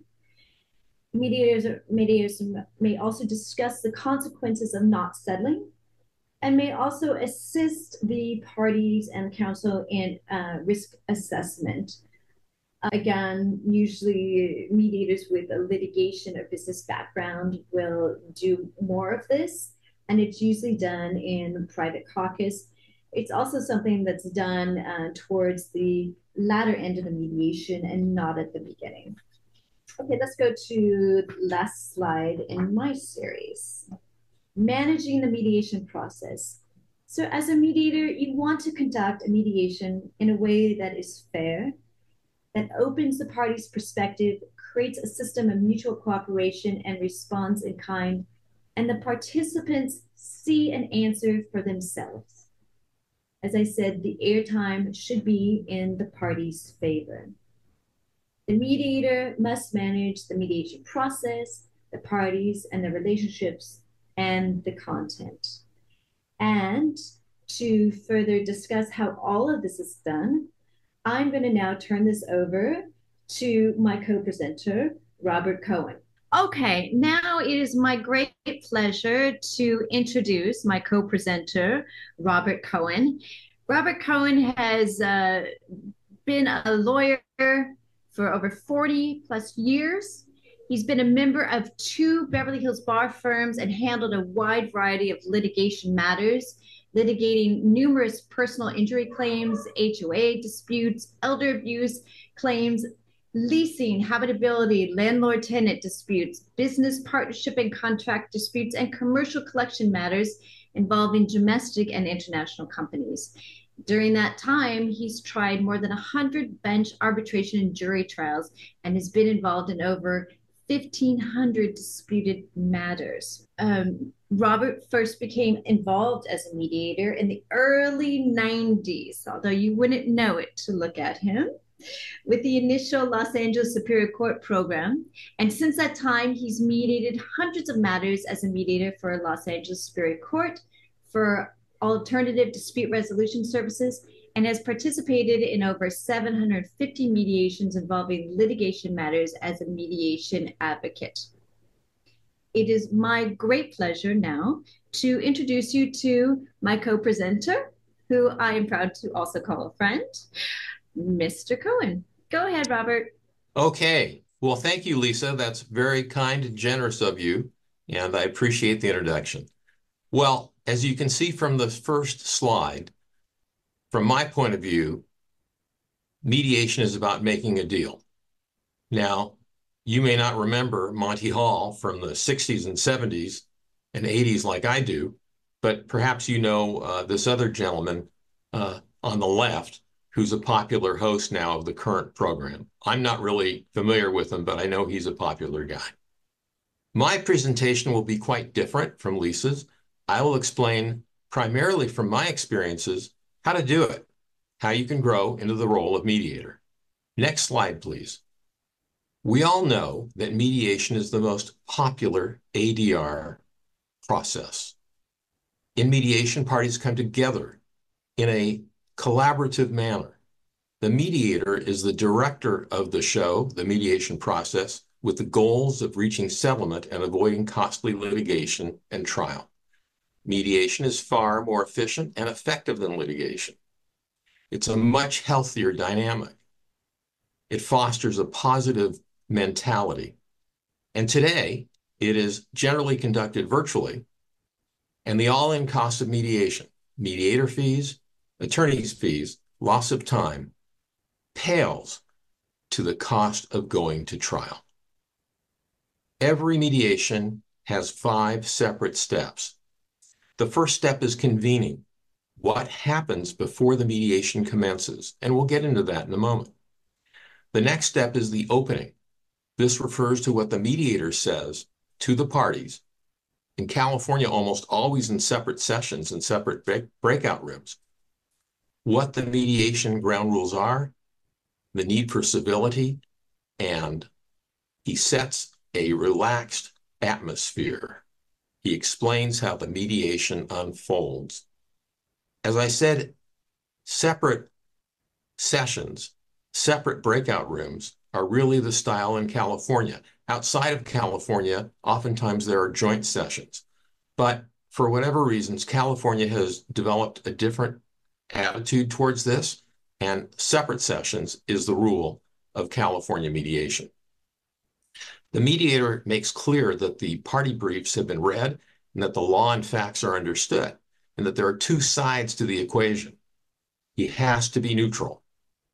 Mediators may also discuss the consequences of not settling and may also assist the parties and counsel in risk assessment. Again, usually mediators with a litigation or business background will do more of this, and it's usually done in private caucus. It's also something that's done towards the latter end of the mediation and not at the beginning. Okay, let's go to the last slide in my series. Managing the mediation process. So as a mediator, you want to conduct a mediation in a way that is fair, that opens the parties' perspective, creates a system of mutual cooperation and response in kind, and the participants see an answer for themselves. As I said, the airtime should be in the parties' favor. The mediator must manage the mediation process, the parties and the relationships, and the content. And to further discuss how all of this is done, I'm going to now turn this over to my co-presenter, Robert Cohen. Okay, now it is my great pleasure to introduce my co-presenter, Robert Cohen. Robert Cohen has been a lawyer for over 40 plus years. He's been a member of 2 Beverly Hills bar firms and handled a wide variety of litigation matters, litigating numerous personal injury claims, HOA disputes, elder abuse claims, leasing, habitability, landlord-tenant disputes, business partnership and contract disputes, and commercial collection matters involving domestic and international companies. During that time, he's tried more than 100 bench arbitration and jury trials and has been involved in over 1,500 disputed matters. Robert first became involved as a mediator in the early 90s, although you wouldn't know it to look at him, with the initial Los Angeles Superior Court program. And since that time, he's mediated hundreds of matters as a mediator for Los Angeles Superior Court, for alternative dispute resolution services, and has participated in over 750 mediations involving litigation matters as a mediation advocate. It is my great pleasure now to introduce you to my co-presenter, who I am proud to also call a friend, Mr. Cohen. Go ahead, Robert. Okay. Well, thank you, Lisa. That's very kind and generous of you, and I appreciate the introduction. Well, as you can see from the first slide, from my point of view, mediation is about making a deal. Now, you may not remember Monty Hall from the 60s and 70s and 80s like I do, but perhaps you know this other gentleman on the left who's a popular host now of the current program. I'm not really familiar with him, but I know he's a popular guy. My presentation will be quite different from Lisa's. I will explain primarily from my experiences how to do it, how you can grow into the role of mediator. Next slide, please. We all know that mediation is the most popular ADR process. In mediation, parties come together in a collaborative manner. The mediator is the director of the show, the mediation process, with the goals of reaching settlement and avoiding costly litigation and trial. Mediation is far more efficient and effective than litigation. It's a much healthier dynamic. It fosters a positive mentality. And today, it is generally conducted virtually, and the all-in cost of mediation, mediator fees, attorney's fees, loss of time, pales to the cost of going to trial. Every mediation has 5 separate steps. The first step is convening. What happens before the mediation commences? And we'll get into that in a moment. The next step is the opening. This refers to what the mediator says to the parties. In California, almost always in separate sessions and separate breakout rooms. What the mediation ground rules are, the need for civility, and he sets a relaxed atmosphere. He explains how the mediation unfolds. As I said, separate sessions, separate breakout rooms are really the style in California. Outside of California, oftentimes there are joint sessions. But for whatever reasons, California has developed a different attitude towards this, and separate sessions is the rule of California mediation. The mediator makes clear that the party briefs have been read and that the law and facts are understood, and that there are two sides to the equation. He has to be neutral.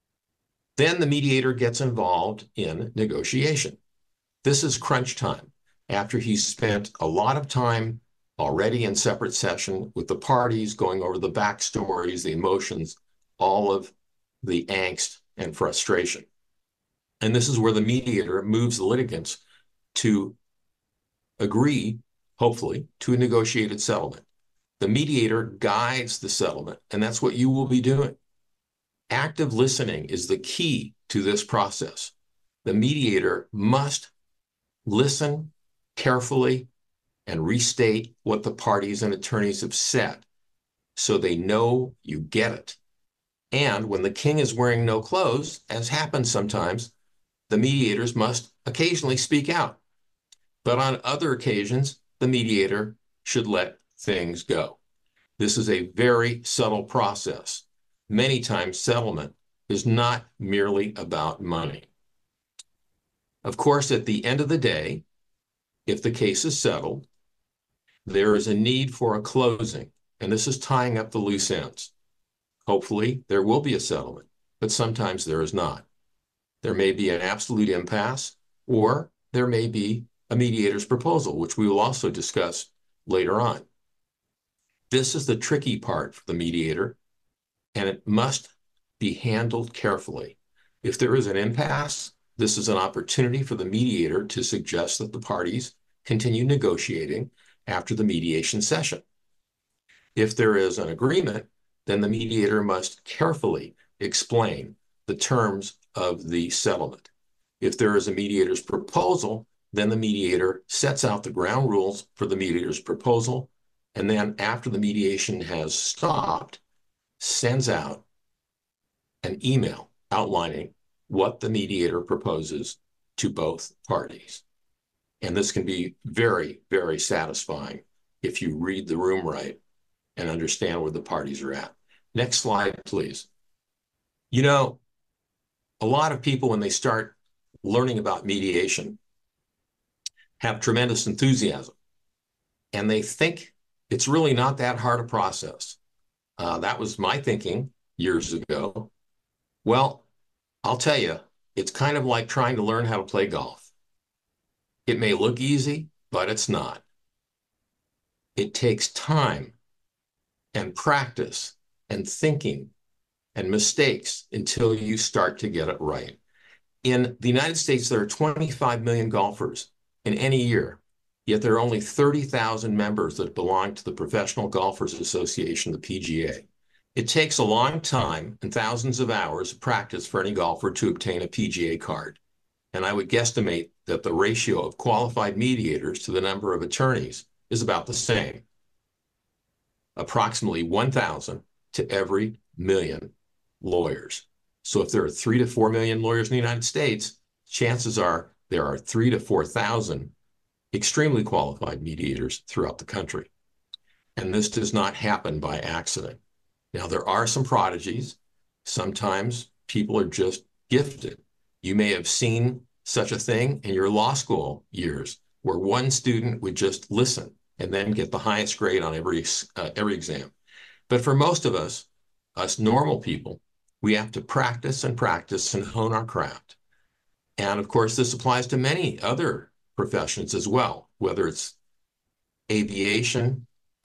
Then the mediator gets involved in negotiation. This is crunch time, after he's spent a lot of time already in separate session with the parties, going over the backstories, the emotions, all of the angst and frustration. And this is where the mediator moves the litigants to agree, hopefully, to a negotiated settlement. The mediator guides the settlement, and that's what you will be doing. Active listening is the key to this process. The mediator must listen carefully and restate what the parties and attorneys have said so they know you get it. And when the king is wearing no clothes, as happens sometimes, the mediators must occasionally speak out. But on other occasions, the mediator should let things go. This is a very subtle process. Many times, settlement is not merely about money. Of course, at the end of the day, if the case is settled, there is a need for a closing, and this is tying up the loose ends. Hopefully, there will be a settlement, but sometimes there is not. There may be an absolute impasse, or there may be a mediator's proposal, which we will also discuss later on. This is the tricky part for the mediator, and it must be handled carefully. If there is an impasse, this is an opportunity for the mediator to suggest that the parties continue negotiating after the mediation session. If there is an agreement, then the mediator must carefully explain the terms of the settlement. If there is a mediator's proposal, then the mediator sets out the ground rules for the mediator's proposal, and then after the mediation has stopped, sends out an email outlining what the mediator proposes to both parties. And this can be very, very satisfying if you read the room right and understand where the parties are at. Next slide, please. You know, a lot of people, when they start learning about mediation, have tremendous enthusiasm, and they think it's really not that hard a process. That was my thinking years ago. Well, I'll tell you, it's kind of like trying to learn how to play golf. It may look easy, but it's not. It takes time and practice and thinking and mistakes until you start to get it right. In the United States, there are 25 million golfers in any year, yet there are only 30,000 members that belong to the Professional Golfers Association, the PGA. It takes a long time and thousands of hours of practice for any golfer to obtain a PGA card. And I would guesstimate that the ratio of qualified mediators to the number of attorneys is about the same. Approximately 1,000 to every million lawyers. So if there are 3 to 4 million lawyers in the United States, chances are there are 3 to 4,000 extremely qualified mediators throughout the country. And this does not happen by accident. Now, there are some prodigies. Sometimes people are just gifted. You may have seen such a thing in your law school years, where one student would just listen and then get the highest grade on every exam. But for most of us normal people, we have to practice and practice and hone our craft. And of course, this applies to many other professions as well, whether it's aviation,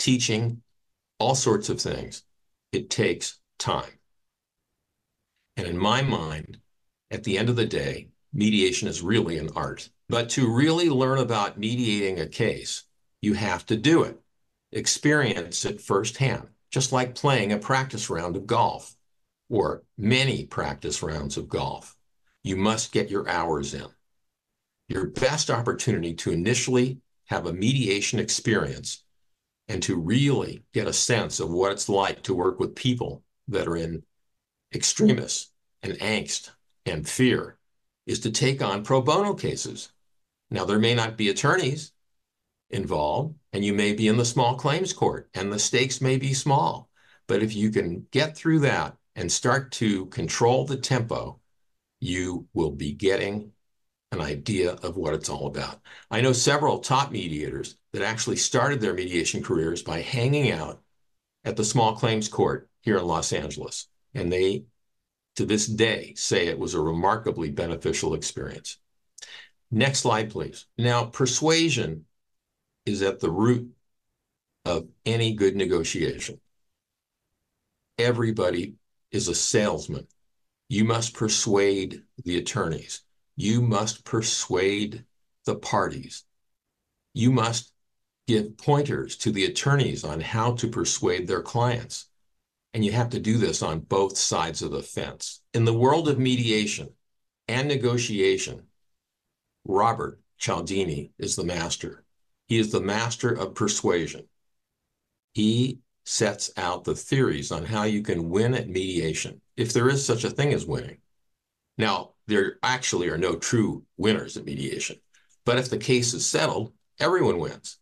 teaching, all sorts of things. It takes time. And in my mind, at the end of the day, mediation is really an art. But to really learn about mediating a case, you have to do it, experience it firsthand, just like playing a practice round of golf or many practice rounds of golf. You must get your hours in. Your best opportunity to initially have a mediation experience and to really get a sense of what it's like to work with people that are in extremis and angst and fear is to take on pro bono cases. Now, there may not be attorneys involved, and you may be in the small claims court, and the stakes may be small. But if you can get through that and start to control the tempo, you will be getting an idea of what it's all about. I know several top mediators that actually started their mediation careers by hanging out at the small claims court here in Los Angeles. And they, to this day, say it was a remarkably beneficial experience. Next slide, please. Now, persuasion is at the root of any good negotiation. Everybody is a salesman. You must persuade the attorneys. You must persuade the parties. You must give pointers to the attorneys on how to persuade their clients. And you have to do this on both sides of the fence. In the world of mediation and negotiation, Robert Cialdini is the master. He is the master of persuasion. He sets out the theories on how you can win at mediation, if there is such a thing as winning. Now, there actually are no true winners at mediation, but if the case is settled, everyone wins.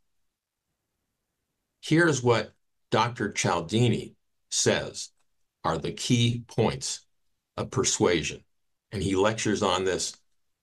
Here's what Dr. Cialdini says are the key points of persuasion. And he lectures on this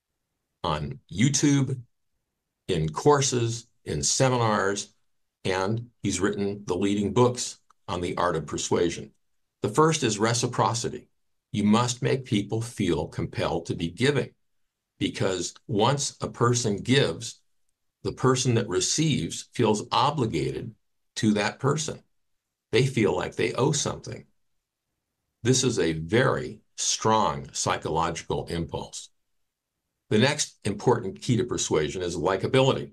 on YouTube, in courses, in seminars, and he's written the leading books on the art of persuasion. The first is reciprocity. You must make people feel compelled to be giving, because once a person gives, the person that receives feels obligated to that person. They feel like they owe something. This is a very strong psychological impulse. The next important key to persuasion is likability.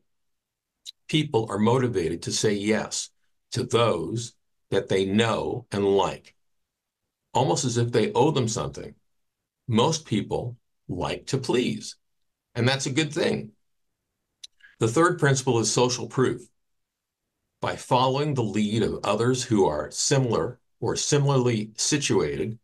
People are motivated to say yes to those that they know and like, almost as if they owe them something. Most people like to please, and that's a good thing. The third principle is social proof. By following the lead of others who are similar or similarly situated,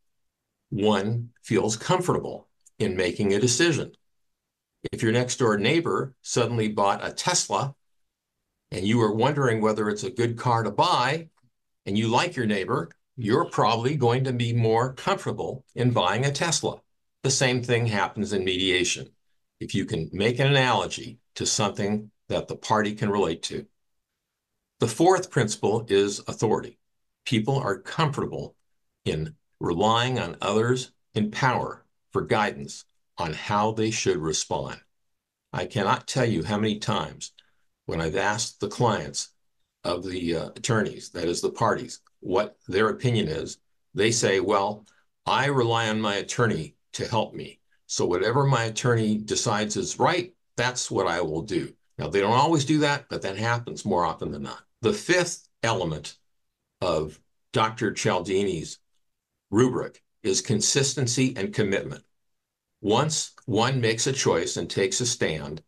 one feels comfortable in making a decision. If your next door neighbor suddenly bought a Tesla and you were wondering whether it's a good car to buy, and you like your neighbor, you're probably going to be more comfortable in buying a Tesla. The same thing happens in mediation. If you can make an analogy to something that the party can relate to. The fourth principle is authority. People are comfortable in relying on others in power for guidance on how they should respond. I cannot tell you how many times when I've asked the clients of the attorneys, that is the parties, what their opinion is, they say, well, I rely on my attorney to help me. So whatever my attorney decides is right, that's what I will do. Now, they don't always do that, but that happens more often than not. The fifth element of Dr. Cialdini's rubric is consistency and commitment. Once one makes a choice and takes a stand,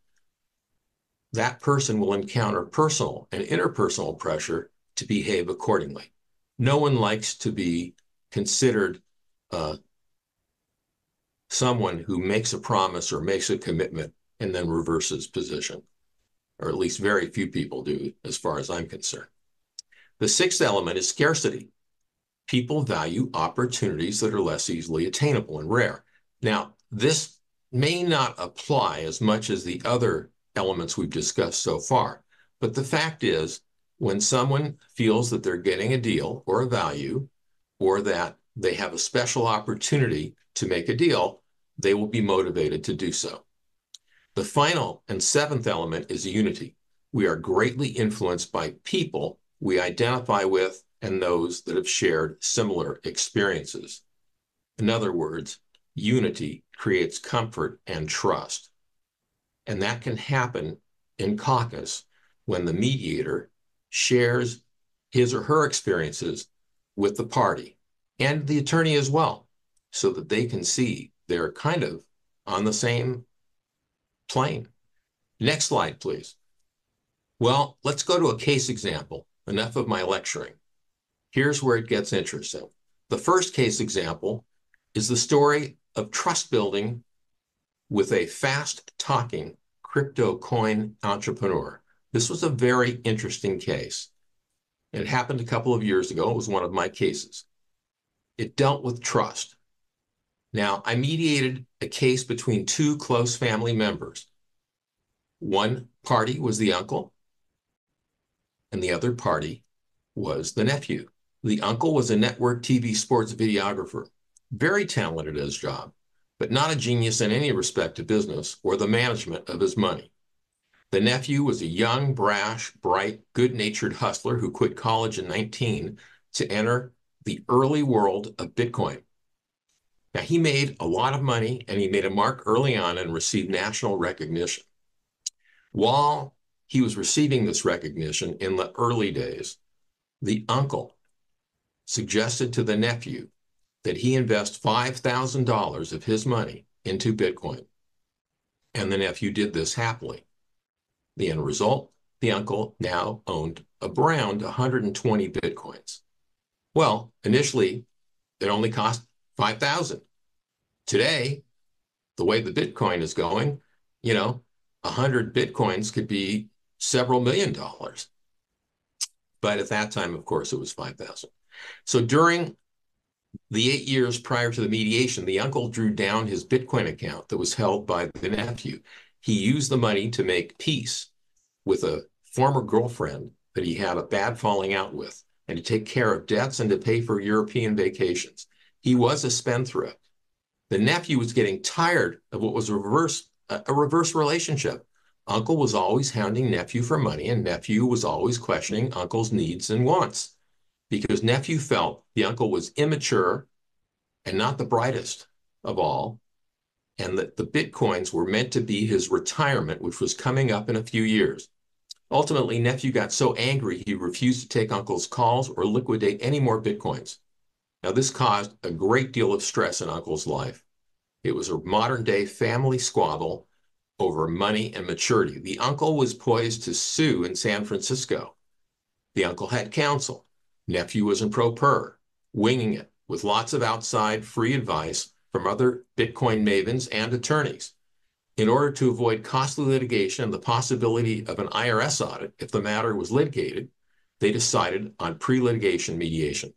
that person will encounter personal and interpersonal pressure to behave accordingly. No one likes to be considered someone who makes a promise or makes a commitment and then reverses position, or at least very few people do, as far as I'm concerned. The sixth element is scarcity. People value opportunities that are less easily attainable and rare. Now, this may not apply as much as the other elements we've discussed so far, but the fact is, when someone feels that they're getting a deal or a value, or that they have a special opportunity to make a deal, they will be motivated to do so. The final and seventh element is unity. We are greatly influenced by people we identify with and those that have shared similar experiences. In other words, unity creates comfort and trust. And that can happen in caucus when the mediator shares his or her experiences with the party and the attorney as well, so that they can see they're kind of on the same plane. Next slide, please. Well, let's go to a case example. Enough of my lecturing. Here's where it gets interesting. The first case example is the story of trust building with a fast-talking crypto coin entrepreneur. This was a very interesting case. It happened a couple of years ago. It was one of my cases. It dealt with trust. Now, I mediated a case between two close family members. One party was the uncle, and the other party was the nephew. The uncle was a network TV sports videographer, very talented at his job, but not a genius in any respect to business or the management of his money. The nephew was a young, brash, bright, good-natured hustler who quit college at 19 to enter the early world of Bitcoin. Now, he made a lot of money, and he made a mark early on and received national recognition. While he was receiving this recognition in the early days, the uncle suggested to the nephew that he invest $5,000 of his money into Bitcoin. And the nephew did this happily. The end result, the uncle now owned around 120 Bitcoins. Well, initially, it only cost $5,000. Today, the way the Bitcoin is going, 100 Bitcoins could be several $1 million. But at that time, of course, it was 5,000. So during the 8 years prior to the mediation, the uncle drew down his Bitcoin account that was held by the nephew. He used the money to make peace with a former girlfriend that he had a bad falling out with, and to take care of debts and to pay for European vacations. He was a spendthrift. The nephew was getting tired of what was a reverse relationship. Uncle was always hounding nephew for money, and nephew was always questioning uncle's needs and wants, because nephew felt the uncle was immature and not the brightest of all, and that the Bitcoins were meant to be his retirement, which was coming up in a few years. Ultimately, nephew got so angry he refused to take uncle's calls or liquidate any more Bitcoins. Now, this caused a great deal of stress in uncle's life. It was a modern-day family squabble over money and maturity. The uncle was poised to sue in San Francisco. The uncle had counsel. Nephew was in pro per, winging it with lots of outside free advice from other Bitcoin mavens and attorneys. In order to avoid costly litigation and the possibility of an IRS audit if the matter was litigated, they decided on pre-litigation mediation.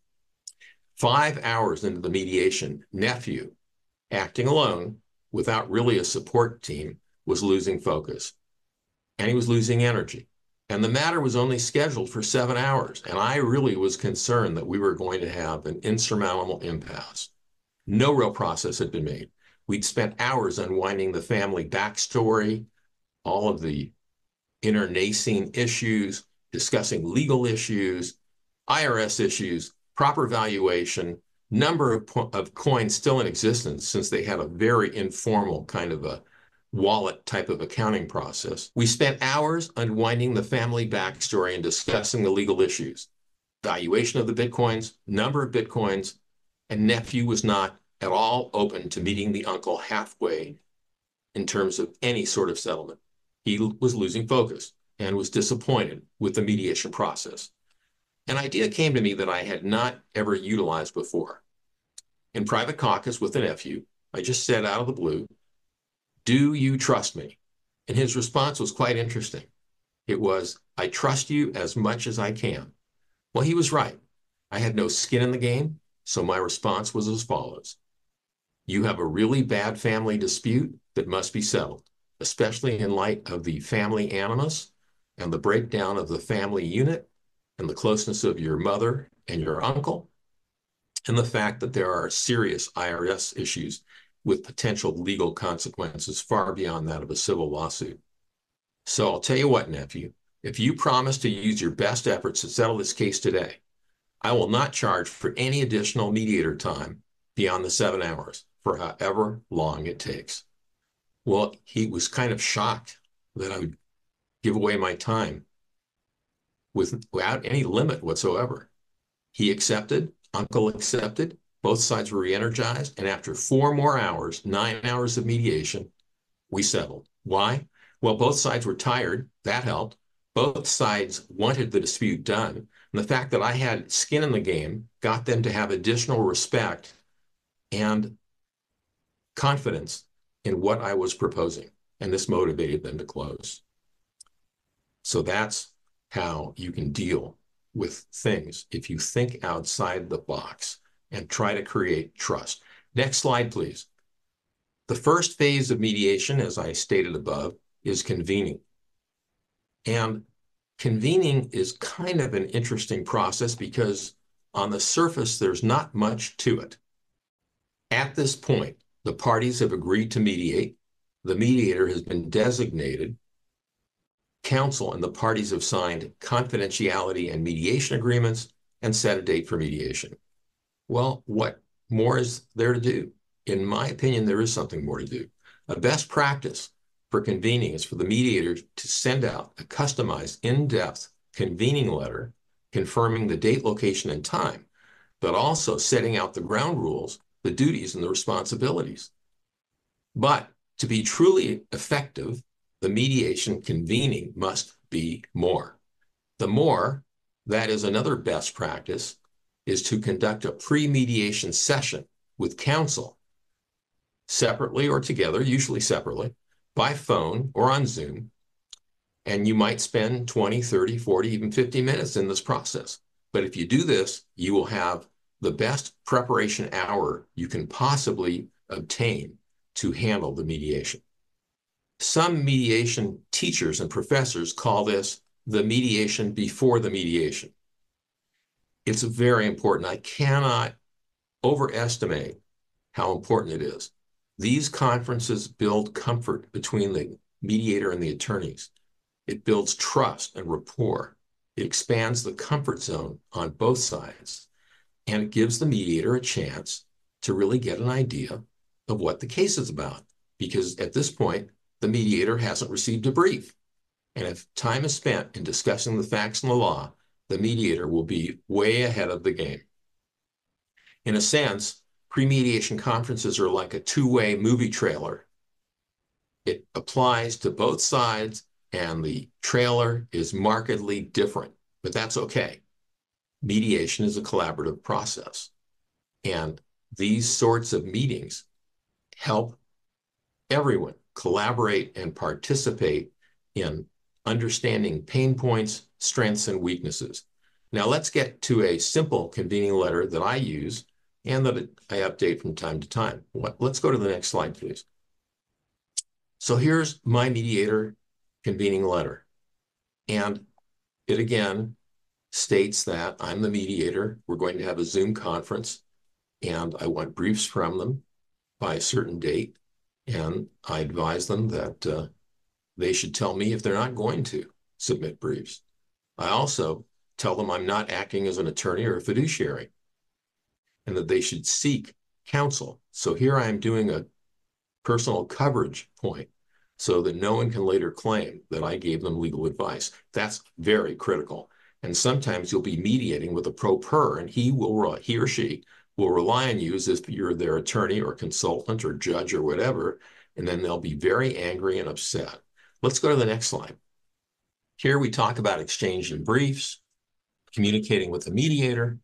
5 hours into the mediation, nephew, acting alone without really a support team, was losing focus. And he was losing energy. And the matter was only scheduled for 7 hours. And I really was concerned that we were going to have an insurmountable impasse. No real process had been made. We'd spent hours unwinding the family backstory, all of the internecine issues, discussing legal issues, IRS issues, proper valuation, number of coins still in existence since they had a very informal kind of a wallet type of accounting process. We spent hours unwinding the family backstory and discussing the legal issues, valuation of the Bitcoins, number of Bitcoins, and nephew was not at all open to meeting the uncle halfway in terms of any sort of settlement. He was losing focus and was disappointed with the mediation process. An idea came to me that I had not ever utilized before. In private caucus with the nephew, I just said out of the blue, "Do you trust me?" And his response was quite interesting. It was, "I trust you as much as I can." Well, he was right. I had no skin in the game, so my response was as follows. You have a really bad family dispute that must be settled, especially in light of the family animus and the breakdown of the family unit and the closeness of your mother and your uncle, and the fact that there are serious IRS issues with potential legal consequences far beyond that of a civil lawsuit. So I'll tell you what, nephew, If you promise to use your best efforts to settle this case today, I will not charge for any additional mediator time beyond the 7 hours for however long it takes. Well, he was kind of shocked that I would give away my time without any limit whatsoever. He accepted, Uncle accepted, both sides were re-energized, and after 4 more hours, 9 hours of mediation, we settled. Why? Well, both sides were tired. That helped. Both sides wanted the dispute done. And the fact that I had skin in the game got them to have additional respect and confidence in what I was proposing. And this motivated them to close. So that's how you can deal with things if you think outside the box and try to create trust. Next slide, please. The first phase of mediation, as I stated above, is convening. And convening is kind of an interesting process because on the surface, there's not much to it. At this point, the parties have agreed to mediate. The mediator has been designated. Counsel and the parties have signed confidentiality and mediation agreements and set a date for mediation. Well, what more is there to do? In my opinion, there is something more to do. A best practice for convening is for the mediator to send out a customized, in-depth convening letter confirming the date, location, and time, but also setting out the ground rules, the duties, and the responsibilities. But to be truly effective, the mediation convening must be more. The more, that is another best practice, is to conduct a pre-mediation session with counsel, separately or together, usually separately, by phone or on Zoom. And you might spend 20, 30, 40, even 50 minutes in this process. But if you do this, you will have the best preparation hour you can possibly obtain to handle the mediation. Some mediation teachers and professors call this the mediation before the mediation. It's very important. I cannot overestimate how important it is. These conferences build comfort between the mediator and the attorneys. It builds trust and rapport. It expands the comfort zone on both sides, and it gives the mediator a chance to really get an idea of what the case is about, because at this point, the mediator hasn't received a brief. And if time is spent in discussing the facts and the law, the mediator will be way ahead of the game. In a sense, pre-mediation conferences are like a two-way movie trailer. It applies to both sides, and the trailer is markedly different, but that's okay. Mediation is a collaborative process. And these sorts of meetings help everyone collaborate and participate in understanding pain points, strengths, and weaknesses. Now let's get to a simple convening letter that I use and that I update from time to time. Let's go to the next slide, please. So here's my mediator convening letter. And it again states that I'm the mediator. We're going to have a Zoom conference, and I want briefs from them by a certain date. And I advise them that they should tell me if they're not going to submit briefs. I also tell them I'm not acting as an attorney or a fiduciary, and that they should seek counsel. So here I am doing a personal coverage point so that no one can later claim that I gave them legal advice. That's very critical. And sometimes you'll be mediating with a pro per, and he or she will rely on you as if you're their attorney or consultant or judge or whatever, and then they'll be very angry and upset. Let's go to the next slide. Here we talk about exchanging briefs, communicating with the mediator,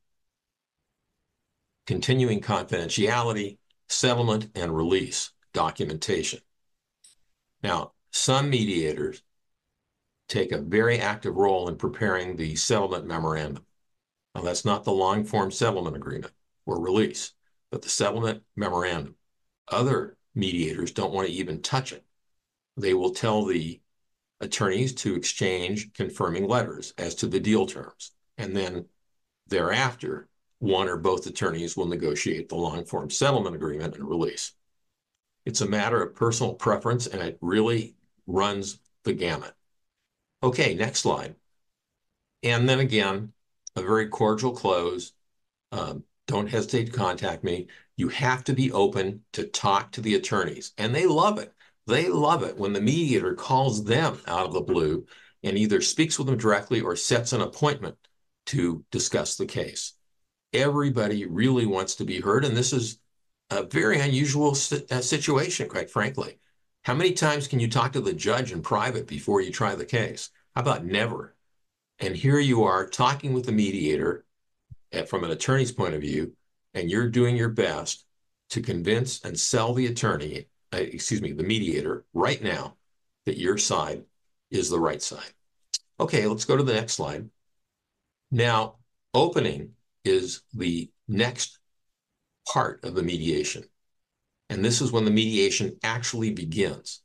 continuing confidentiality, settlement, and release documentation. Now, some mediators take a very active role in preparing the settlement memorandum. Now, that's not the long-form settlement agreement or release, but the settlement memorandum. Other mediators don't want to even touch it. They will tell the attorneys to exchange confirming letters as to the deal terms. And then thereafter, one or both attorneys will negotiate the long-form settlement agreement and release. It's a matter of personal preference, and it really runs the gamut. Okay, next slide. And then again, a very cordial close. Don't hesitate to contact me. You have to be open to talk to the attorneys, and they love it. They love it when the mediator calls them out of the blue and either speaks with them directly or sets an appointment to discuss the case. Everybody really wants to be heard, and this is a very unusual situation, quite frankly. How many times can you talk to the judge in private before you try the case? How about never? And here you are talking with the mediator from an attorney's point of view, and you're doing your best to convince and sell the attorney, the mediator, right now that your side is the right side. Okay, let's go to the next slide. Now, opening is the next part of the mediation. And this is when the mediation actually begins.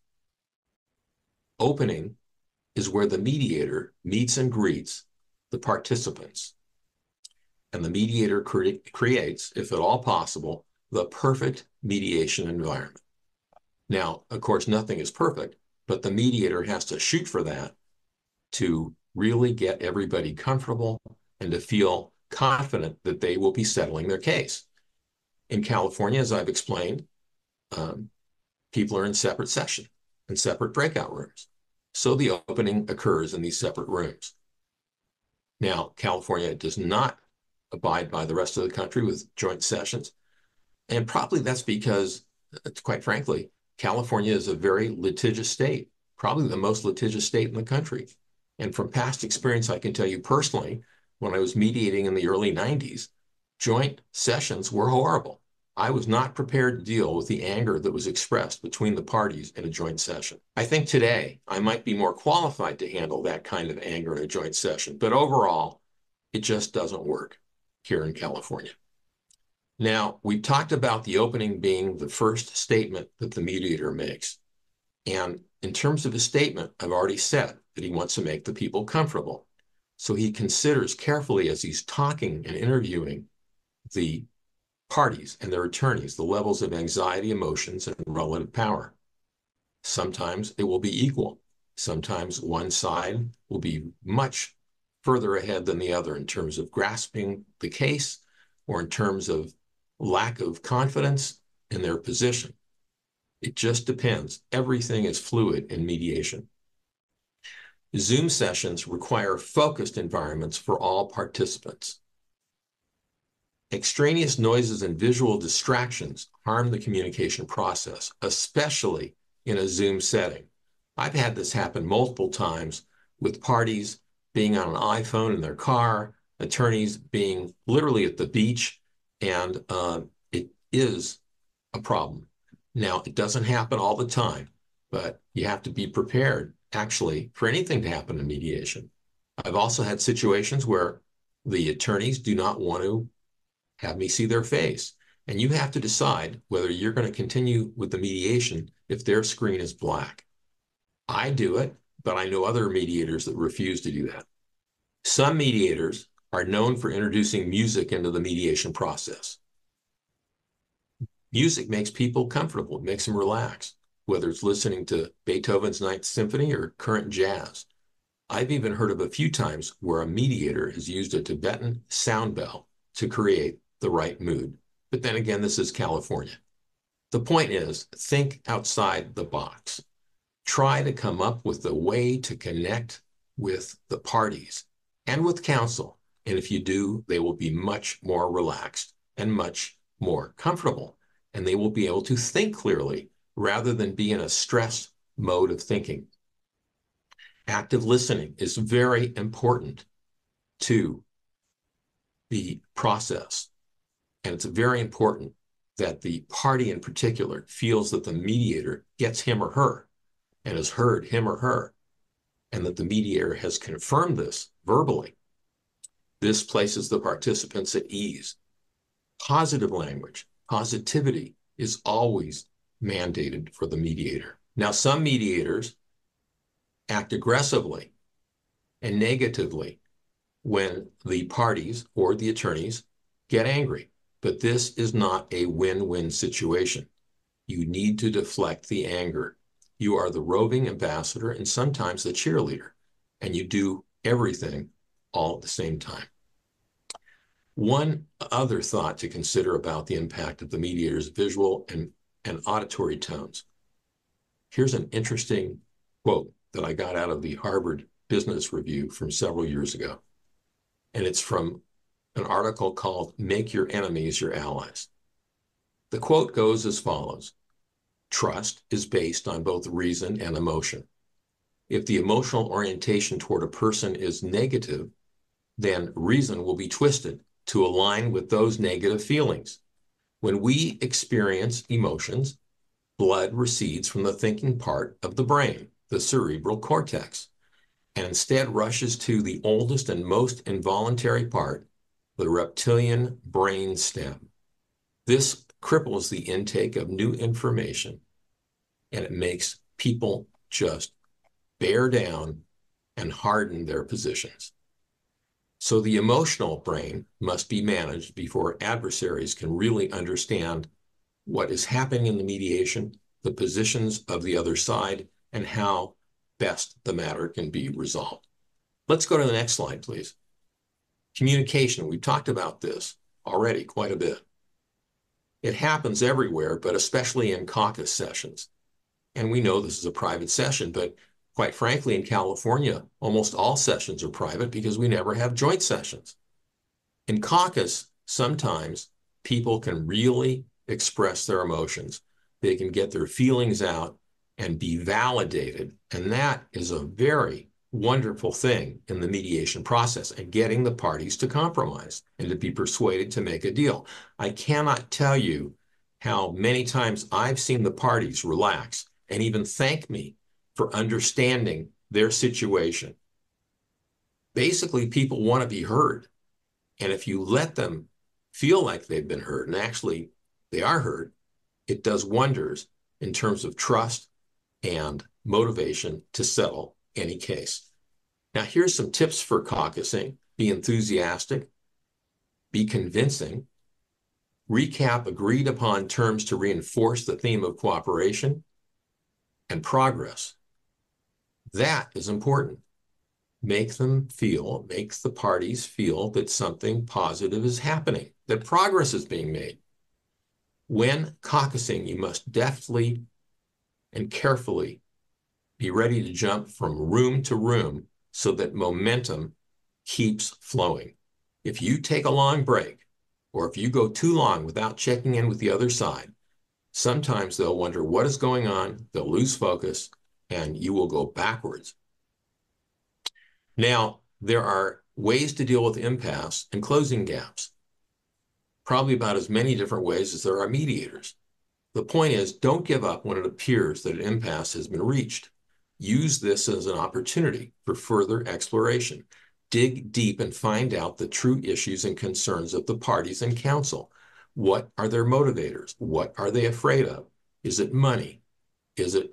Opening is where the mediator meets and greets the participants. And the mediator creates, if at all possible, the perfect mediation environment. Now, of course, nothing is perfect, but the mediator has to shoot for that to really get everybody comfortable and to feel confident that they will be settling their case. In California, as I've explained, people are in separate sessions and separate breakout rooms. So the opening occurs in these separate rooms. Now, California does not abide by the rest of the country with joint sessions. And probably that's because, quite frankly, California is a very litigious state, probably the most litigious state in the country. And from past experience, I can tell you personally, when I was mediating in the early 90s, joint sessions were horrible. I was not prepared to deal with the anger that was expressed between the parties in a joint session. I think today I might be more qualified to handle that kind of anger in a joint session, but overall, it just doesn't work here in California. Now, we talked about the opening being the first statement that the mediator makes. And in terms of his statement, I've already said that he wants to make the people comfortable. So he considers carefully as he's talking and interviewing the parties and their attorneys, the levels of anxiety, emotions, and relative power. Sometimes it will be equal. Sometimes one side will be much further ahead than the other in terms of grasping the case or in terms of lack of confidence in their position. It just depends. Everything is fluid in mediation. Zoom sessions require focused environments for all participants. Extraneous noises and visual distractions harm the communication process, especially in a Zoom setting. I've had this happen multiple times with parties being on an iPhone in their car, attorneys being literally at the beach, and it is a problem. Now, it doesn't happen all the time, but you have to be prepared, actually, for anything to happen in mediation. I've also had situations where the attorneys do not want to have me see their face, and you have to decide whether you're going to continue with the mediation if their screen is black. I do it, but I know other mediators that refuse to do that. Some mediators are known for introducing music into the mediation process. Music makes people comfortable, it makes them relax, whether it's listening to Beethoven's Ninth Symphony or current jazz. I've even heard of a few times where a mediator has used a Tibetan sound bell to create the right mood. But then again, this is California. The point is, think outside the box. Try to come up with a way to connect with the parties and with counsel. And if you do, they will be much more relaxed and much more comfortable. And they will be able to think clearly rather than be in a stress mode of thinking. Active listening is very important to the process. And it's very important that the party in particular feels that the mediator gets him or her and has heard him or her, and that the mediator has confirmed this verbally. This places the participants at ease. Positive language, positivity is always mandated for the mediator. Now, some mediators act aggressively and negatively when the parties or the attorneys get angry. But this is not a win-win situation. You need to deflect the anger. You are the roving ambassador and sometimes the cheerleader. and you do everything all at the same time. One other thought to consider about the impact of the mediator's visual and auditory tones. Here's an interesting quote that I got out of the Harvard Business Review from several years ago. And it's from an article called "Make Your Enemies Your Allies." The quote goes as follows: "Trust is based on both reason and emotion. If the emotional orientation toward a person is negative, then reason will be twisted to align with those negative feelings. When we experience emotions, blood recedes from the thinking part of the brain, the cerebral cortex, and instead rushes to the oldest and most involuntary part, the reptilian brain stem. This cripples the intake of new information, and it makes people just bear down and harden their positions. So the emotional brain must be managed before adversaries can really understand what is happening in the mediation, the positions of the other side, and how best the matter can be resolved." Let's go to the next slide, please. Communication. We've talked about this already quite a bit. It happens everywhere, but especially in caucus sessions. And we know this is a private session, but quite frankly, in California, almost all sessions are private because we never have joint sessions. In caucus, sometimes people can really express their emotions. They can get their feelings out and be validated. And that is a very wonderful thing in the mediation process, and getting the parties to compromise and to be persuaded to make a deal. I cannot tell you how many times I've seen the parties relax and even thank me for understanding their situation. Basically, people want to be heard. And if you let them feel like they've been heard, and actually they are heard, it does wonders in terms of trust and motivation to settle any case. Now, here's some tips for caucusing. Be enthusiastic, be convincing, recap agreed upon terms to reinforce the theme of cooperation, and progress. That is important. Make the parties feel that something positive is happening, that progress is being made. When caucusing, you must deftly and carefully be ready to jump from room to room so that momentum keeps flowing. If you take a long break, or if you go too long without checking in with the other side, sometimes they'll wonder what is going on, they'll lose focus, and you will go backwards. Now, there are ways to deal with impasse and closing gaps, probably about as many different ways as there are mediators. The point is, don't give up when it appears that an impasse has been reached. Use this as an opportunity for further exploration. Dig deep and find out the true issues and concerns of the parties and counsel. What are their motivators? What are they afraid of? Is it money? Is it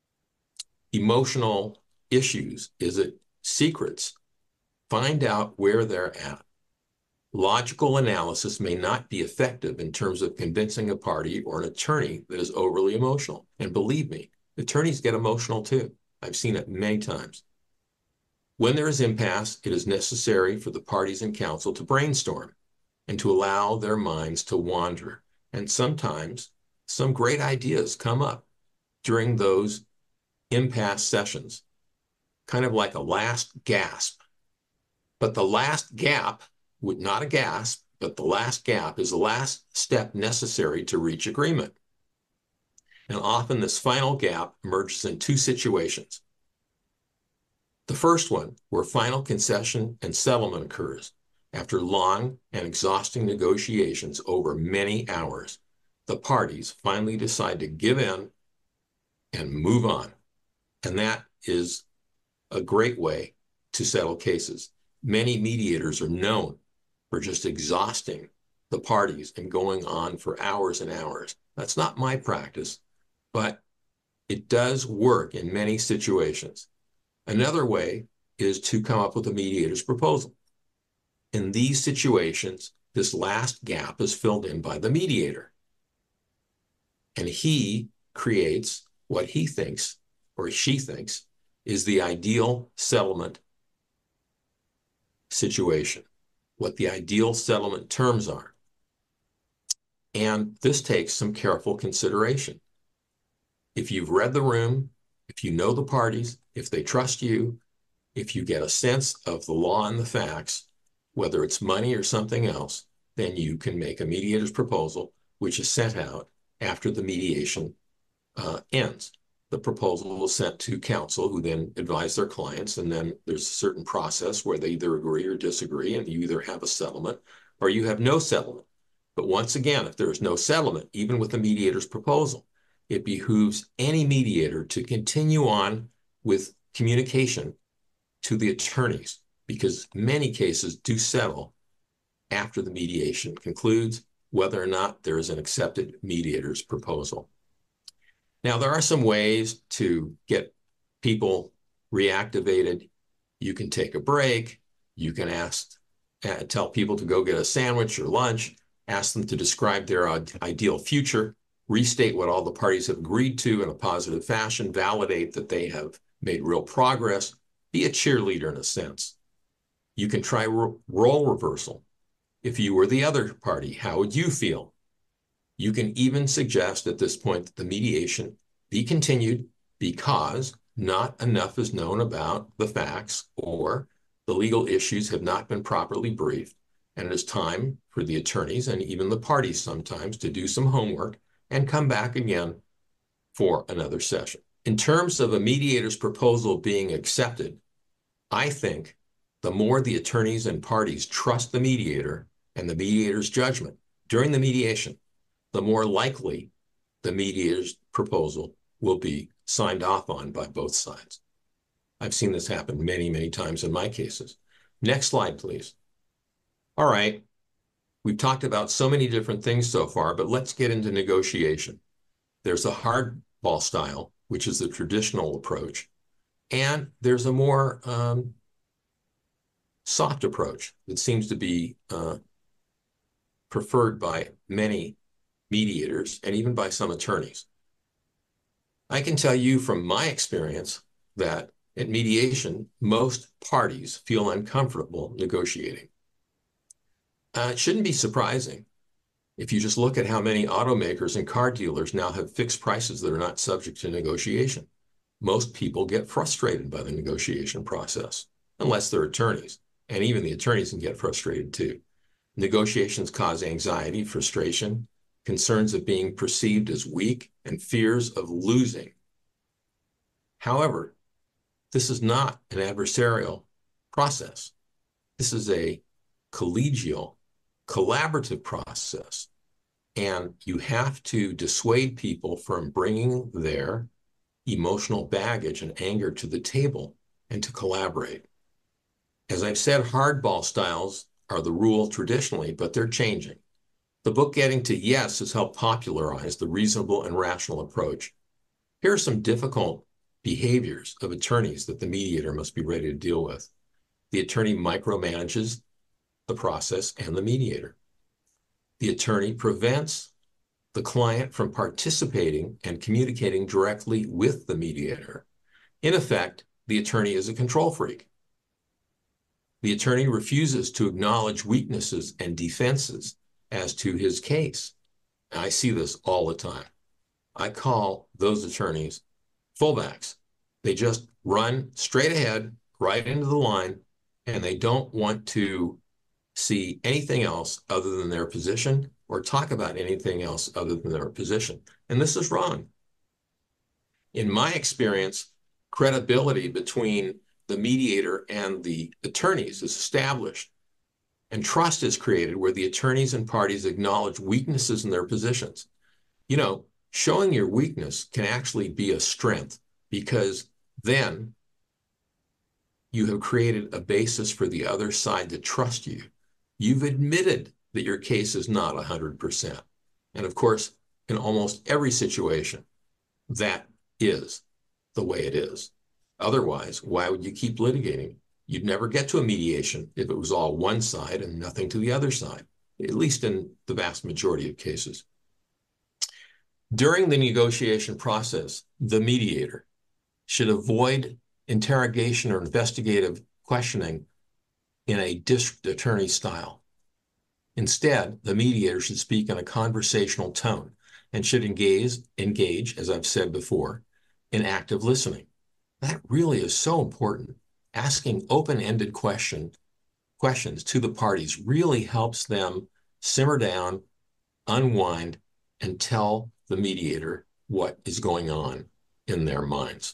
emotional issues? Is it secrets? Find out where they're at. Logical analysis may not be effective in terms of convincing a party or an attorney that is overly emotional. And believe me, attorneys get emotional too. I've seen it many times. When there is impasse, it is necessary for the parties and counsel to brainstorm and to allow their minds to wander. And sometimes some great ideas come up during those impasse sessions, kind of like a last gasp. But the last gap, not a gasp, but the last gap is the last step necessary to reach agreement. And often this final gap emerges in two situations. The first one, where final concession and settlement occurs after long and exhausting negotiations over many hours. The parties finally decide to give in and move on. And that is a great way to settle cases. Many mediators are known for just exhausting the parties and going on for hours and hours. That's not my practice, but it does work in many situations. Another way is to come up with a mediator's proposal. In these situations, this last gap is filled in by the mediator. And he creates what he thinks or she thinks is the ideal settlement situation, what the ideal settlement terms are. And this takes some careful consideration. If you've read the room, if you know the parties, if they trust you, if you get a sense of the law and the facts, whether it's money or something else, then you can make a mediator's proposal, which is sent out after the mediation ends. The proposal is sent to counsel, who then advise their clients, and then there's a certain process where they either agree or disagree, and you either have a settlement or you have no settlement. But once again, if there is no settlement, even with the mediator's proposal, it behooves any mediator to continue on with communication to the attorneys, because many cases do settle after the mediation concludes, whether or not there is an accepted mediator's proposal. Now, there are some ways to get people reactivated. You can take a break. You can tell people to go get a sandwich or lunch, ask them to describe their ideal future, restate what all the parties have agreed to in a positive fashion, validate that they have made real progress, be a cheerleader in a sense. You can try role reversal. If you were the other party, how would you feel? You can even suggest at this point that the mediation be continued because not enough is known about the facts or the legal issues have not been properly briefed, and it is time for the attorneys and even the parties sometimes to do some homework and come back again for another session. In terms of a mediator's proposal being accepted, I think the more the attorneys and parties trust the mediator and the mediator's judgment during the mediation, the more likely the mediator's proposal will be signed off on by both sides. I've seen this happen many, many times in my cases. Next slide, please. All right, we've talked about so many different things so far, but let's get into negotiation. There's a hardball style, which is the traditional approach, and there's a more soft approach that seems to be preferred by many mediators and even by some attorneys. I can tell you from my experience that at mediation, most parties feel uncomfortable negotiating. It shouldn't be surprising if you just look at how many automakers and car dealers now have fixed prices that are not subject to negotiation. Most people get frustrated by the negotiation process, unless they're attorneys, and even the attorneys can get frustrated too. Negotiations cause anxiety, frustration, concerns of being perceived as weak, and fears of losing. However, this is not an adversarial process. This is a collegial, collaborative process, and you have to dissuade people from bringing their emotional baggage and anger to the table and to collaborate. As I've said, hardball styles are the rule traditionally, but they're changing. The book Getting to Yes has helped popularize the reasonable and rational approach. Here are some difficult behaviors of attorneys that the mediator must be ready to deal with. The attorney micromanages the process and the mediator. The attorney prevents the client from participating and communicating directly with the mediator. In effect, the attorney is a control freak. The attorney refuses to acknowledge weaknesses and defenses as to his case. And I see this all the time. I call those attorneys fullbacks. They just run straight ahead, right into the line, and they don't want to see anything else other than their position or talk about anything else other than their position. And this is wrong. In my experience, credibility between the mediator and the attorneys is established, and trust is created where the attorneys and parties acknowledge weaknesses in their positions. You know, showing your weakness can actually be a strength, because then you have created a basis for the other side to trust you. You've admitted that your case is not 100%. And of course, in almost every situation, that is the way it is. Otherwise, why would you keep litigating? You'd never get to a mediation if it was all one side and nothing to the other side, at least in the vast majority of cases. During the negotiation process, the mediator should avoid interrogation or investigative questioning in a district attorney style. Instead, the mediator should speak in a conversational tone and should engage, as I've said before, in active listening. That really is so important. Asking open-ended questions to the parties really helps them simmer down, unwind, and tell the mediator what is going on in their minds.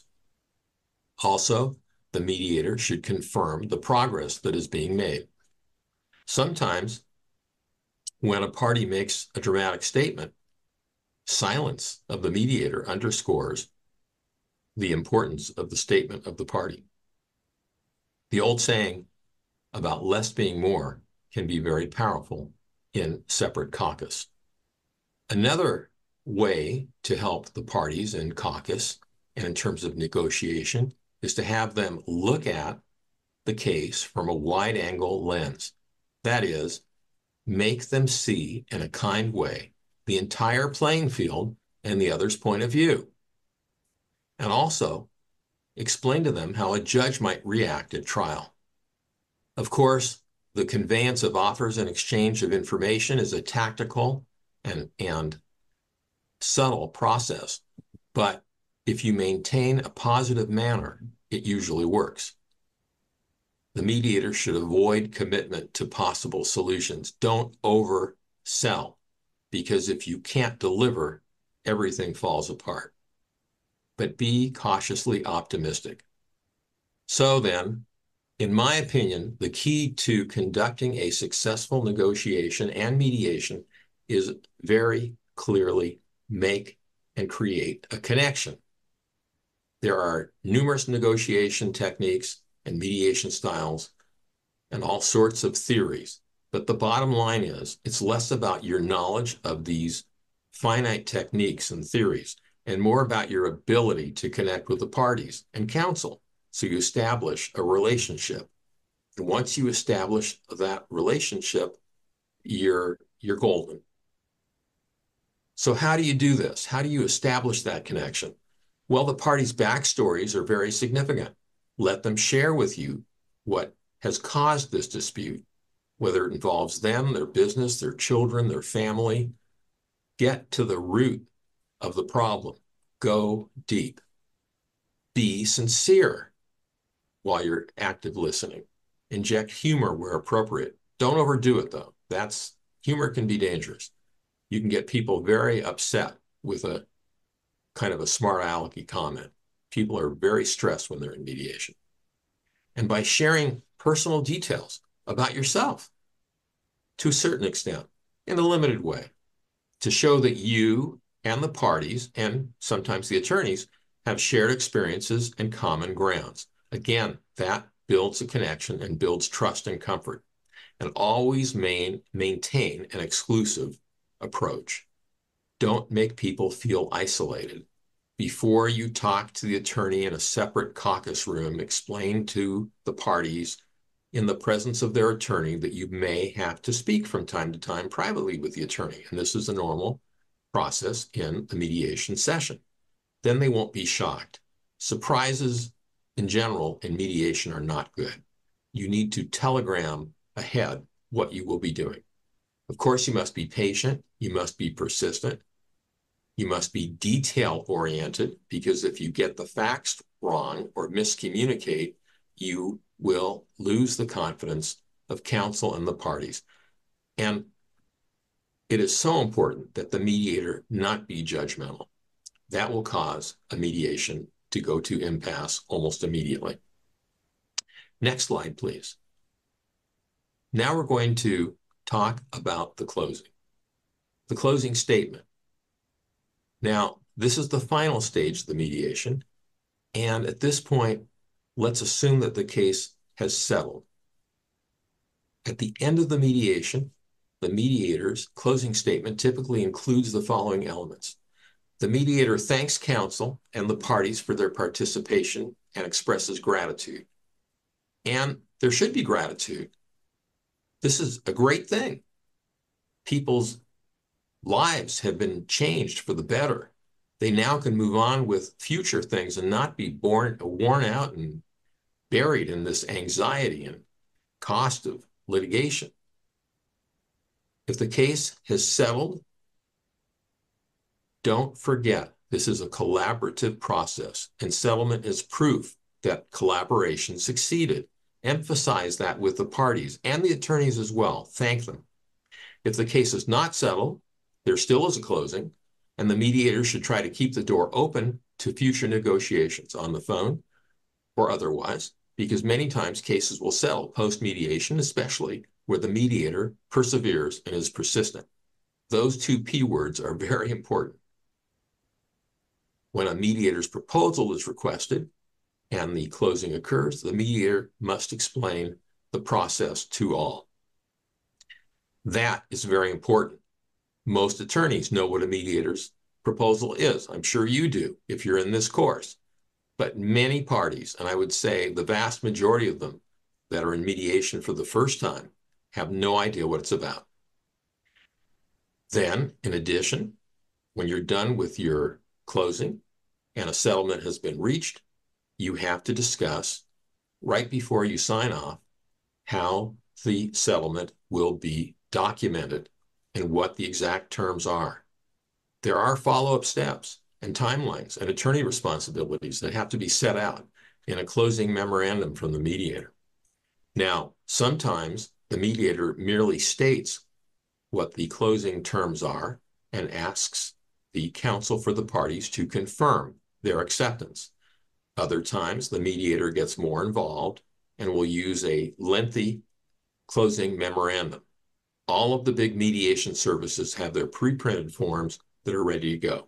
Also, the mediator should confirm the progress that is being made. Sometimes, when a party makes a dramatic statement, silence of the mediator underscores the importance of the statement of the party. The old saying about less being more can be very powerful in separate caucus. Another way to help the parties in caucus and in terms of negotiation is to have them look at the case from a wide-angle lens. That is, make them see in a kind way the entire playing field and the other's point of view. And also, explain to them how a judge might react at trial. Of course, the conveyance of offers and exchange of information is a tactical and subtle process, but if you maintain a positive manner, it usually works. The mediator should avoid commitment to possible solutions. Don't oversell, because if you can't deliver, everything falls apart. But be cautiously optimistic. So then, in my opinion, the key to conducting a successful negotiation and mediation is very clearly make and create a connection. There are numerous negotiation techniques and mediation styles and all sorts of theories, but the bottom line is it's less about your knowledge of these finite techniques and theories and more about your ability to connect with the parties and counsel so you establish a relationship. And once you establish that relationship, you're golden. So how do you do this? How do you establish that connection? Well, the parties' backstories are very significant. Let them share with you what has caused this dispute, whether it involves them, their business, their children, their family. Get to the root of the problem. Go deep. Be sincere while you're active listening. Inject humor where appropriate. Don't overdo it, though. Humor can be dangerous. You can get people very upset with a kind of a smart alecky comment. People are very stressed when they're in mediation. And by sharing personal details about yourself, to a certain extent, in a limited way, to show that you and the parties, and sometimes the attorneys, have shared experiences and common grounds. Again, that builds a connection and builds trust and comfort. And always maintain an exclusive approach. Don't make people feel isolated. Before you talk to the attorney in a separate caucus room, explain to the parties in the presence of their attorney that you may have to speak from time to time privately with the attorney. And this is a normal process in a mediation session. Then they won't be shocked. Surprises in general in mediation are not good. You need to telegram ahead what you will be doing. Of course, you must be patient. You must be persistent. You must be detail-oriented, because if you get the facts wrong or miscommunicate, you will lose the confidence of counsel and the parties. And it is so important that the mediator not be judgmental. That will cause a mediation to go to impasse almost immediately. Next slide, please. Now we're going to talk about the closing statement. Now, this is the final stage of the mediation, and at this point, let's assume that the case has settled. At the end of the mediation, the mediator's closing statement typically includes the following elements. The mediator thanks counsel and the parties for their participation and expresses gratitude. And there should be gratitude. This is a great thing. People's lives have been changed for the better. They now can move on with future things and not be worn out and buried in this anxiety and cost of litigation. If the case has settled, don't forget this is a collaborative process, and settlement is proof that collaboration succeeded. Emphasize that with the parties and the attorneys as well. Thank them. If the case is not settled, there still is a closing, and the mediator should try to keep the door open to future negotiations on the phone or otherwise, because many times cases will settle post-mediation, especially where the mediator perseveres and is persistent. Those two P words are very important. When a mediator's proposal is requested and the closing occurs, the mediator must explain the process to all. That is very important. Most attorneys know what a mediator's proposal is. I'm sure you do if you're in this course. But many parties, and I would say the vast majority of them that are in mediation for the first time, have no idea what it's about. Then, in addition, when you're done with your closing and a settlement has been reached, you have to discuss right before you sign off how the settlement will be documented and what the exact terms are. There are follow-up steps and timelines and attorney responsibilities that have to be set out in a closing memorandum from the mediator. Now, sometimes the mediator merely states what the closing terms are and asks the counsel for the parties to confirm their acceptance. Other times, the mediator gets more involved and will use a lengthy closing memorandum. All of the big mediation services have their pre-printed forms that are ready to go.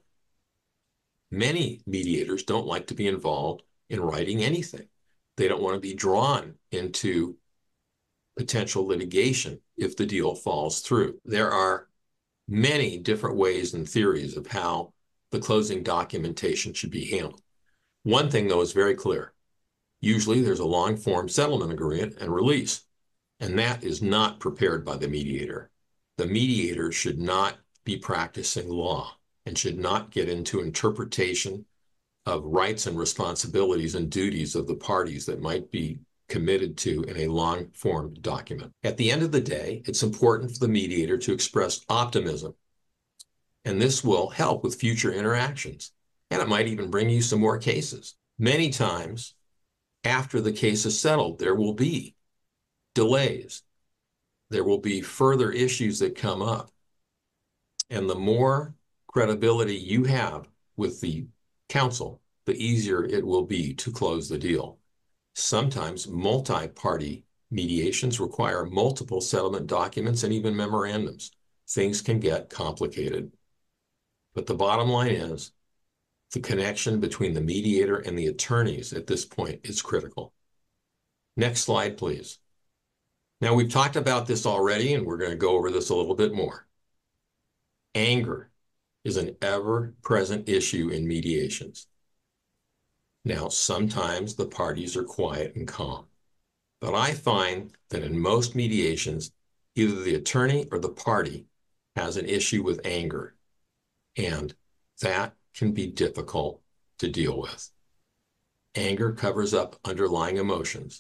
Many mediators don't like to be involved in writing anything. They don't want to be drawn into potential litigation if the deal falls through. There are many different ways and theories of how the closing documentation should be handled. One thing, though, is very clear. Usually there's a long-form settlement agreement and release, and that is not prepared by the mediator. The mediator should not be practicing law and should not get into interpretation of rights and responsibilities and duties of the parties that might be committed to in a long-form document. At the end of the day, it's important for the mediator to express optimism, and this will help with future interactions, and it might even bring you some more cases. Many times, after the case is settled, there will be delays. There will be further issues that come up, and the more credibility you have with the counsel, the easier it will be to close the deal. Sometimes multi-party mediations require multiple settlement documents and even memorandums. Things can get complicated. But the bottom line is the connection between the mediator and the attorneys at this point is critical. Next slide, please. Now, we've talked about this already, and we're going to go over this a little bit more. Anger is an ever-present issue in mediations. Now, sometimes the parties are quiet and calm, but I find that in most mediations, either the attorney or the party has an issue with anger, and that can be difficult to deal with. Anger covers up underlying emotions.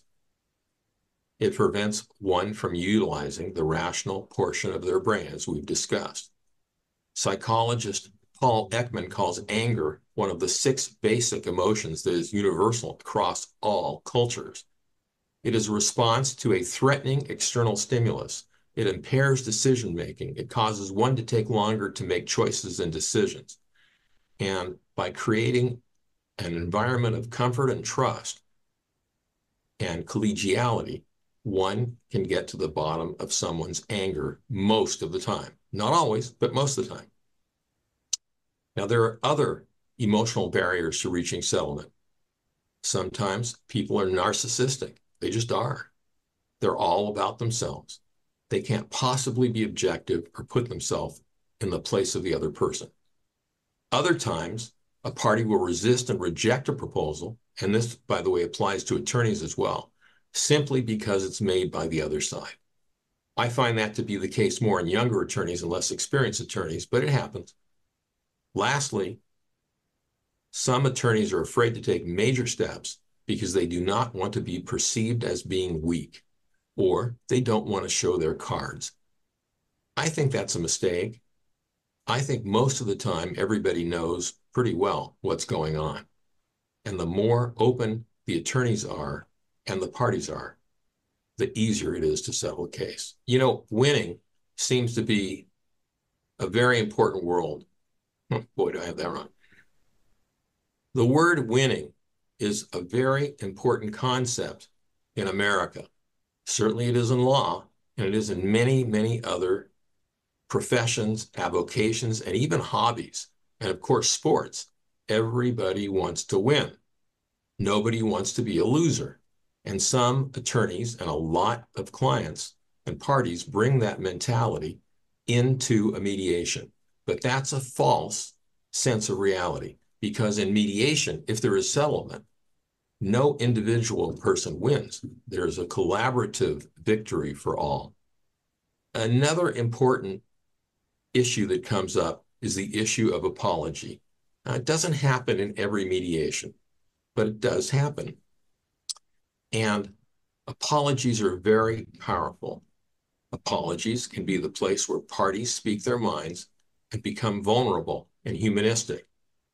It prevents one from utilizing the rational portion of their brain, as we've discussed. Psychologist Paul Ekman calls anger one of the 6 basic emotions that is universal across all cultures. It is a response to a threatening external stimulus. It impairs decision-making. It causes one to take longer to make choices and decisions. And by creating an environment of comfort and trust and collegiality, one can get to the bottom of someone's anger most of the time. Not always, but most of the time. Now, there are other emotional barriers to reaching settlement. Sometimes people are narcissistic. They just are. They're all about themselves. They can't possibly be objective or put themselves in the place of the other person. Other times, a party will resist and reject a proposal, and this, by the way, applies to attorneys as well, simply because it's made by the other side. I find that to be the case more in younger attorneys and less experienced attorneys, but it happens. Lastly, some attorneys are afraid to take major steps because they do not want to be perceived as being weak. or they don't want to show their cards. I think that's a mistake. I think most of the time everybody knows pretty well what's going on. And the more open the attorneys are and the parties are, the easier it is to settle a case. You know, winning seems to be a very important word. Boy, do I have that wrong. The word winning is a very important concept in America. Certainly it is in law, and it is in many, many other professions, avocations, and even hobbies. And of course, sports. Everybody wants to win. Nobody wants to be a loser. And some attorneys and a lot of clients and parties bring that mentality into a mediation. But that's a false sense of reality, because in mediation, if there is settlement, no individual person wins. There's a collaborative victory for all. Another important issue that comes up is the issue of apology. Now, it doesn't happen in every mediation, but it does happen. And apologies are very powerful. Apologies can be the place where parties speak their minds and become vulnerable and humanistic.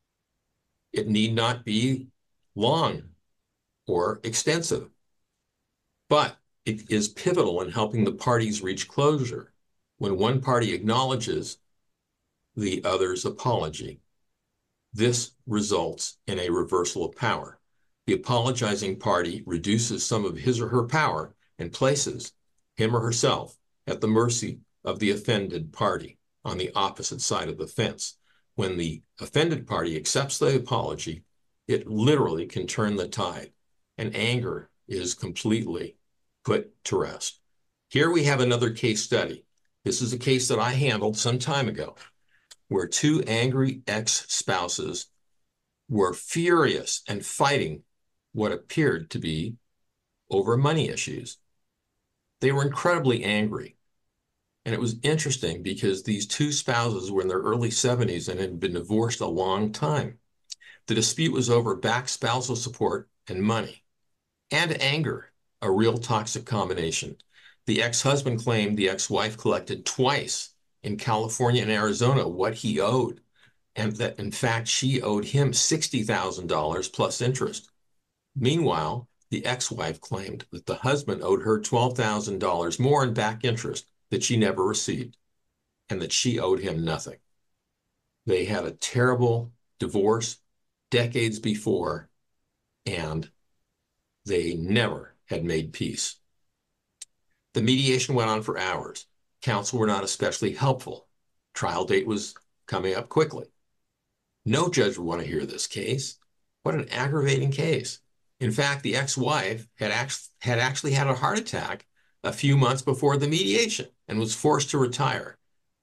It need not be long or extensive, but it is pivotal in helping the parties reach closure when one party acknowledges the other's apology. This results in a reversal of power. The apologizing party reduces some of his or her power and places him or herself at the mercy of the offended party on the opposite side of the fence. When the offended party accepts the apology, it literally can turn the tide, and anger is completely put to rest. Here we have another case study. This is a case that I handled some time ago, where two angry ex-spouses were furious and fighting what appeared to be over money issues. They were incredibly angry. And it was interesting because these two spouses were in their early 70s and had been divorced a long time. The dispute was over back spousal support and money, and anger, a real toxic combination. The ex-husband claimed the ex-wife collected twice in California and Arizona what he owed, and that in fact she owed him $60,000 plus interest. Meanwhile, the ex-wife claimed that the husband owed her $12,000 more in back interest that she never received, and that she owed him nothing. They had a terrible divorce decades before, and they never had made peace. The mediation went on for hours. Counsel were not especially helpful. Trial date was coming up quickly. No judge would want to hear this case. What an aggravating case. In fact, the ex-wife had actually had a heart attack a few months before the mediation and was forced to retire.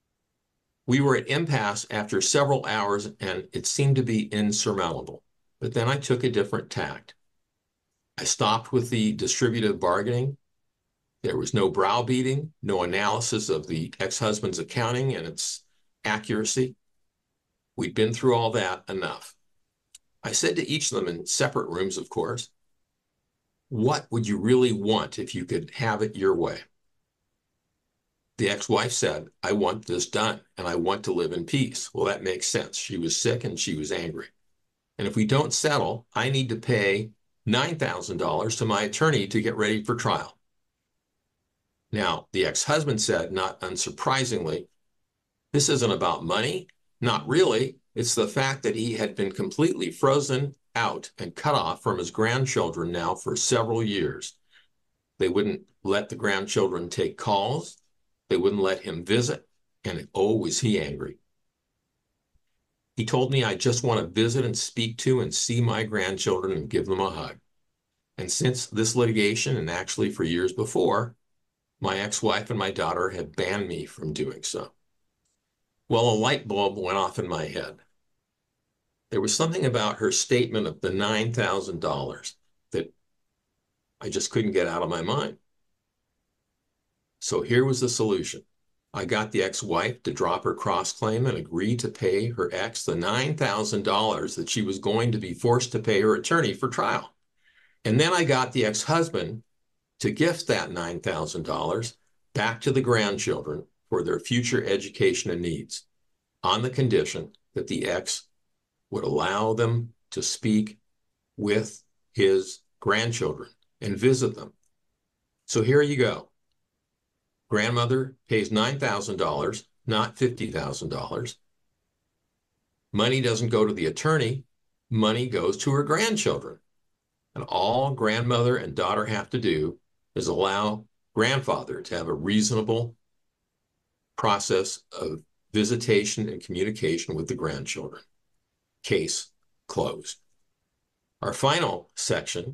We were at impasse after several hours, and it seemed to be insurmountable. But then I took a different tact. I stopped with the distributive bargaining. There was no browbeating, no analysis of the ex-husband's accounting and its accuracy. We'd been through all that enough. I said to each of them in separate rooms, of course, what would you really want if you could have it your way? The ex-wife said, I want this done, and I want to live in peace. Well, that makes sense. She was sick and she was angry. And if we don't settle, I need to pay $9,000 to my attorney to get ready for trial. Now, the ex-husband said, not unsurprisingly, this isn't about money. Not really. It's the fact that he had been completely frozen out and cut off from his grandchildren now for several years. They wouldn't let the grandchildren take calls. They wouldn't let him visit. And oh, was he angry. He told me I just want to visit and speak to and see my grandchildren and give them a hug. And since this litigation, and actually for years before, my ex-wife and my daughter have banned me from doing so. Well, a light bulb went off in my head. There was something about her statement of the $9,000 that I just couldn't get out of my mind. So here was the solution. I got the ex-wife to drop her cross-claim and agree to pay her ex the $9,000 that she was going to be forced to pay her attorney for trial. And then I got the ex-husband to gift that $9,000 back to the grandchildren for their future education and needs, on the condition that the ex would allow them to speak with his grandchildren and visit them. So here you go. Grandmother pays $9,000, not $50,000. Money doesn't go to the attorney. Money goes to her grandchildren. And all grandmother and daughter have to do is allow grandfather to have a reasonable process of visitation and communication with the grandchildren. Case closed. Our final section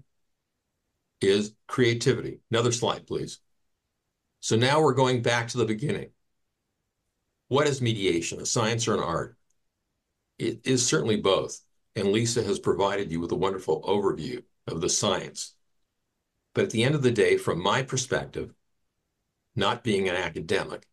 is creativity. Another slide, please. So now we're going back to the beginning. What is mediation, a science or an art? It is certainly both, and Lisa has provided you with a wonderful overview of the science. But at the end of the day, from my perspective, not being an academic,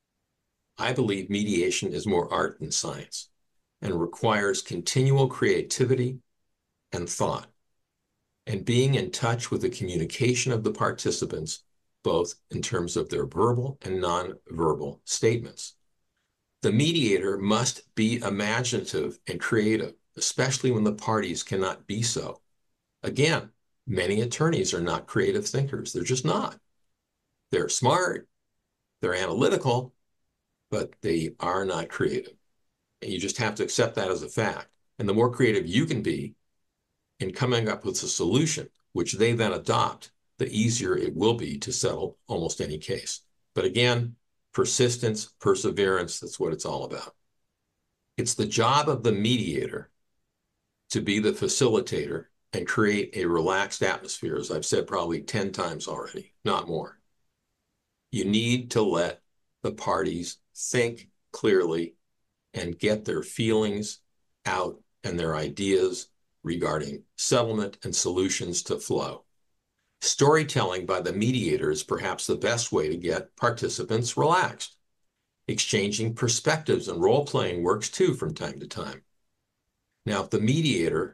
I believe mediation is more art than science and requires continual creativity and thought, and being in touch with the communication of the participants, both in terms of their verbal and nonverbal statements. The mediator must be imaginative and creative, especially when the parties cannot be so. Again, many attorneys are not creative thinkers. They're just not. They're smart, they're analytical, but they are not creative. And you just have to accept that as a fact. And the more creative you can be in coming up with a solution, which they then adopt, the easier it will be to settle almost any case. But again, persistence, perseverance, that's what it's all about. It's the job of the mediator to be the facilitator and create a relaxed atmosphere, as I've said probably 10 times already, not more. You need to let the parties think clearly and get their feelings out and their ideas regarding settlement and solutions to flow. Storytelling by the mediator is perhaps the best way to get participants relaxed. Exchanging perspectives and role-playing works too from time to time. Now, if the mediator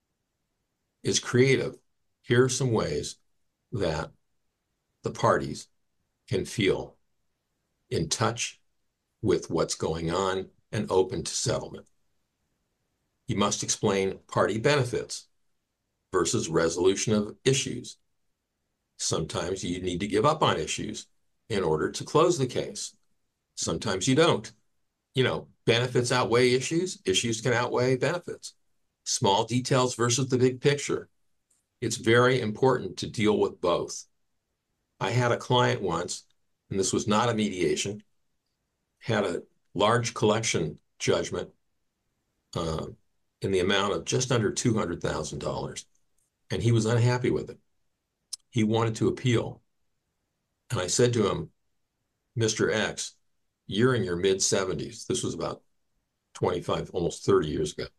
is creative, here are some ways that the parties can feel in touch with what's going on and open to settlement. You must explain party benefits versus resolution of issues. Sometimes you need to give up on issues in order to close the case. Sometimes you don't. You know, benefits outweigh issues. Issues can outweigh benefits. Small details versus the big picture. It's very important to deal with both. I had a client once, and this was not a mediation, had a large collection judgment in the amount of just under $200,000, and he was unhappy with it. He wanted to appeal. And I said to him, Mr. X, you're in your mid-70s. This was about 25, almost 30 years ago.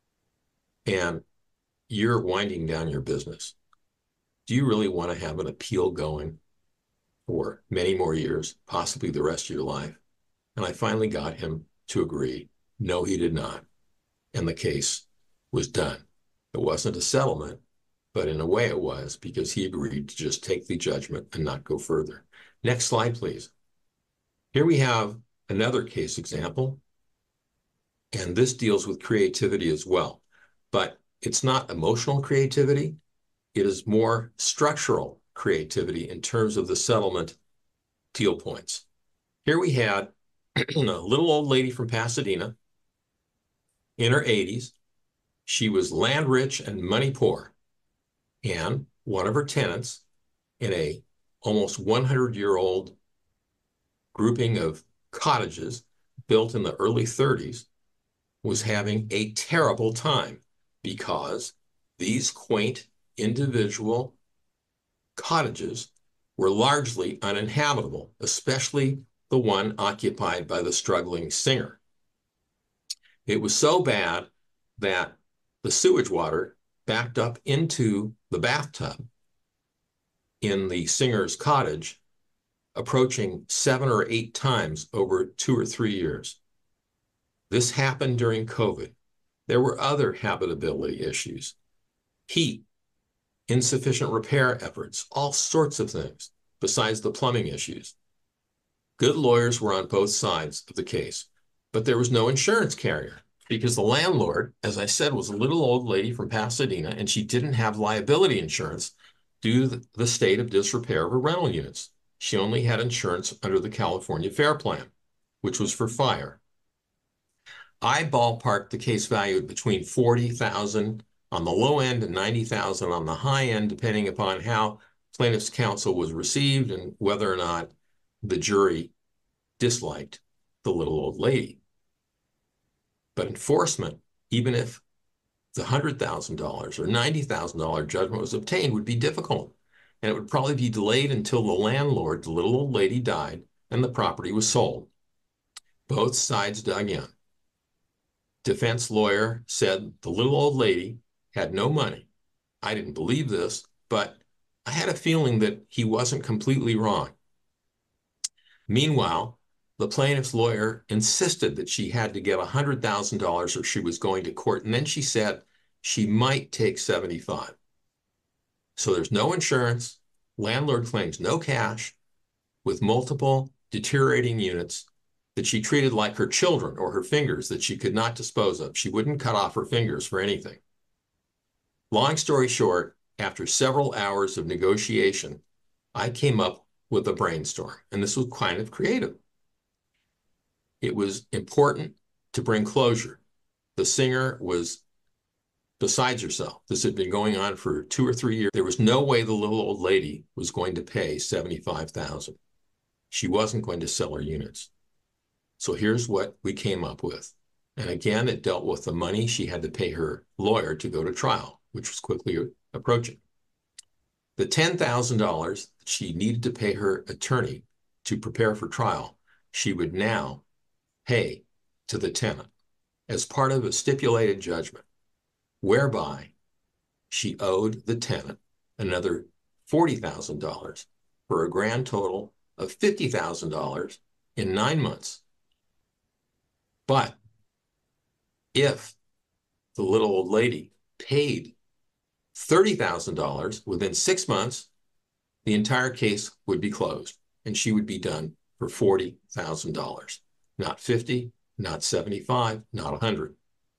And you're winding down your business. Do you really want to have an appeal going for many more years, possibly the rest of your life? And I finally got him to agree. No, he did not. And the case was done. It wasn't a settlement, but in a way it was, because he agreed to just take the judgment and not go further. Next slide, please. Here we have another case example, and this deals with creativity as well, but it's not emotional creativity. It is more structural creativity in terms of the settlement deal points. Here we had a little old lady from Pasadena in her 80s. She was land rich and money poor. And one of her tenants in a almost 100-year-old grouping of cottages built in the early 30s was having a terrible time because these quaint individual cottages were largely uninhabitable, especially the one occupied by the struggling singer. It was so bad that the sewage water backed up into the bathtub in the singer's cottage, approaching 7 or 8 times over 2 or 3 years. This happened during COVID. There were other habitability issues. Heat, insufficient repair efforts, all sorts of things besides the plumbing issues. Good lawyers were on both sides of the case, but there was no insurance carrier because the landlord, as I said, was a little old lady from Pasadena, and she didn't have liability insurance due to the state of disrepair of her rental units. She only had insurance under the California Fair Plan, which was for fire. I ballparked the case value between $40,000 on the low end and $90,000 on the high end, depending upon how plaintiff's counsel was received and whether or not the jury disliked the little old lady. But enforcement, even if the $100,000 or $90,000 judgment was obtained, would be difficult. And it would probably be delayed until the landlord, the little old lady, died and the property was sold. Both sides dug in. Defense lawyer said the little old lady had no money. I didn't believe this, but I had a feeling that he wasn't completely wrong. Meanwhile, the plaintiff's lawyer insisted that she had to get $100,000 or she was going to court, and then she said she might take $75,000. So there's no insurance, landlord claims no cash, with multiple deteriorating units that she treated like her children or her fingers that she could not dispose of. She wouldn't cut off her fingers for anything. Long story short, after several hours of negotiation, I came up with a brainstorm, and this was kind of creative. It was important to bring closure. The singer was besides herself. This had been going on for 2 or 3 years. There was no way the little old lady was going to pay $75,000. She wasn't going to sell her units. So here's what we came up with. And again, it dealt with the money she had to pay her lawyer to go to trial, which was quickly approaching. The $10,000 that she needed to pay her attorney to prepare for trial, she would now pay to the tenant as part of a stipulated judgment, whereby she owed the tenant another $40,000 for a grand total of $50,000 in 9 months. But if the little old lady paid $30,000 within 6 months, the entire case would be closed and she would be done for $40,000. Not 50, not 75, not 100.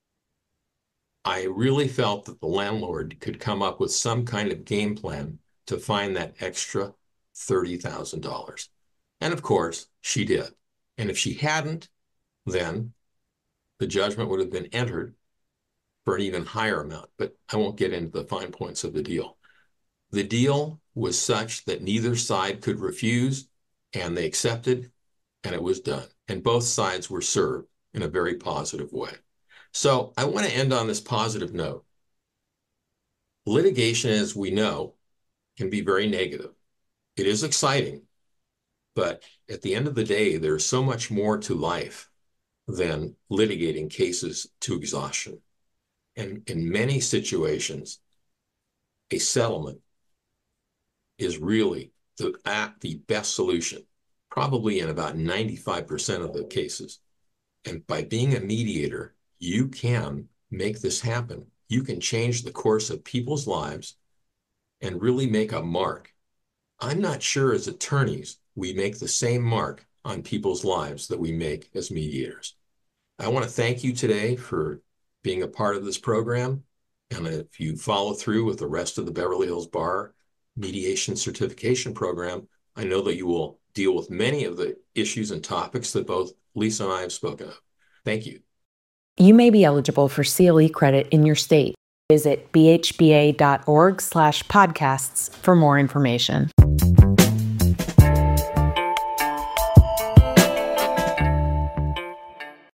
I really felt that the landlord could come up with some kind of game plan to find that extra $30,000. And of course, she did. And if she hadn't, then the judgment would have been entered for an even higher amount. But I won't get into the fine points of the deal. The deal was such that neither side could refuse, and they accepted, and it was done. And both sides were served in a very positive way. So I want to end on this positive note. Litigation, as we know, can be very negative. It is exciting, but at the end of the day, there's so much more to life than litigating cases to exhaustion. And in many situations, a settlement is really the best solution, probably in about 95% of the cases. And by being a mediator, you can make this happen. You can change the course of people's lives and really make a mark. I'm not sure as attorneys we make the same mark on people's lives that we make as mediators. I want to thank you today for being a part of this program. And if you follow through with the rest of the Beverly Hills Bar Mediation Certification Program, I know that you will deal with many of the issues and topics that both Lisa and I have spoken of. Thank you. You may be eligible for CLE credit in your state. Visit bhba.org/podcasts for more information.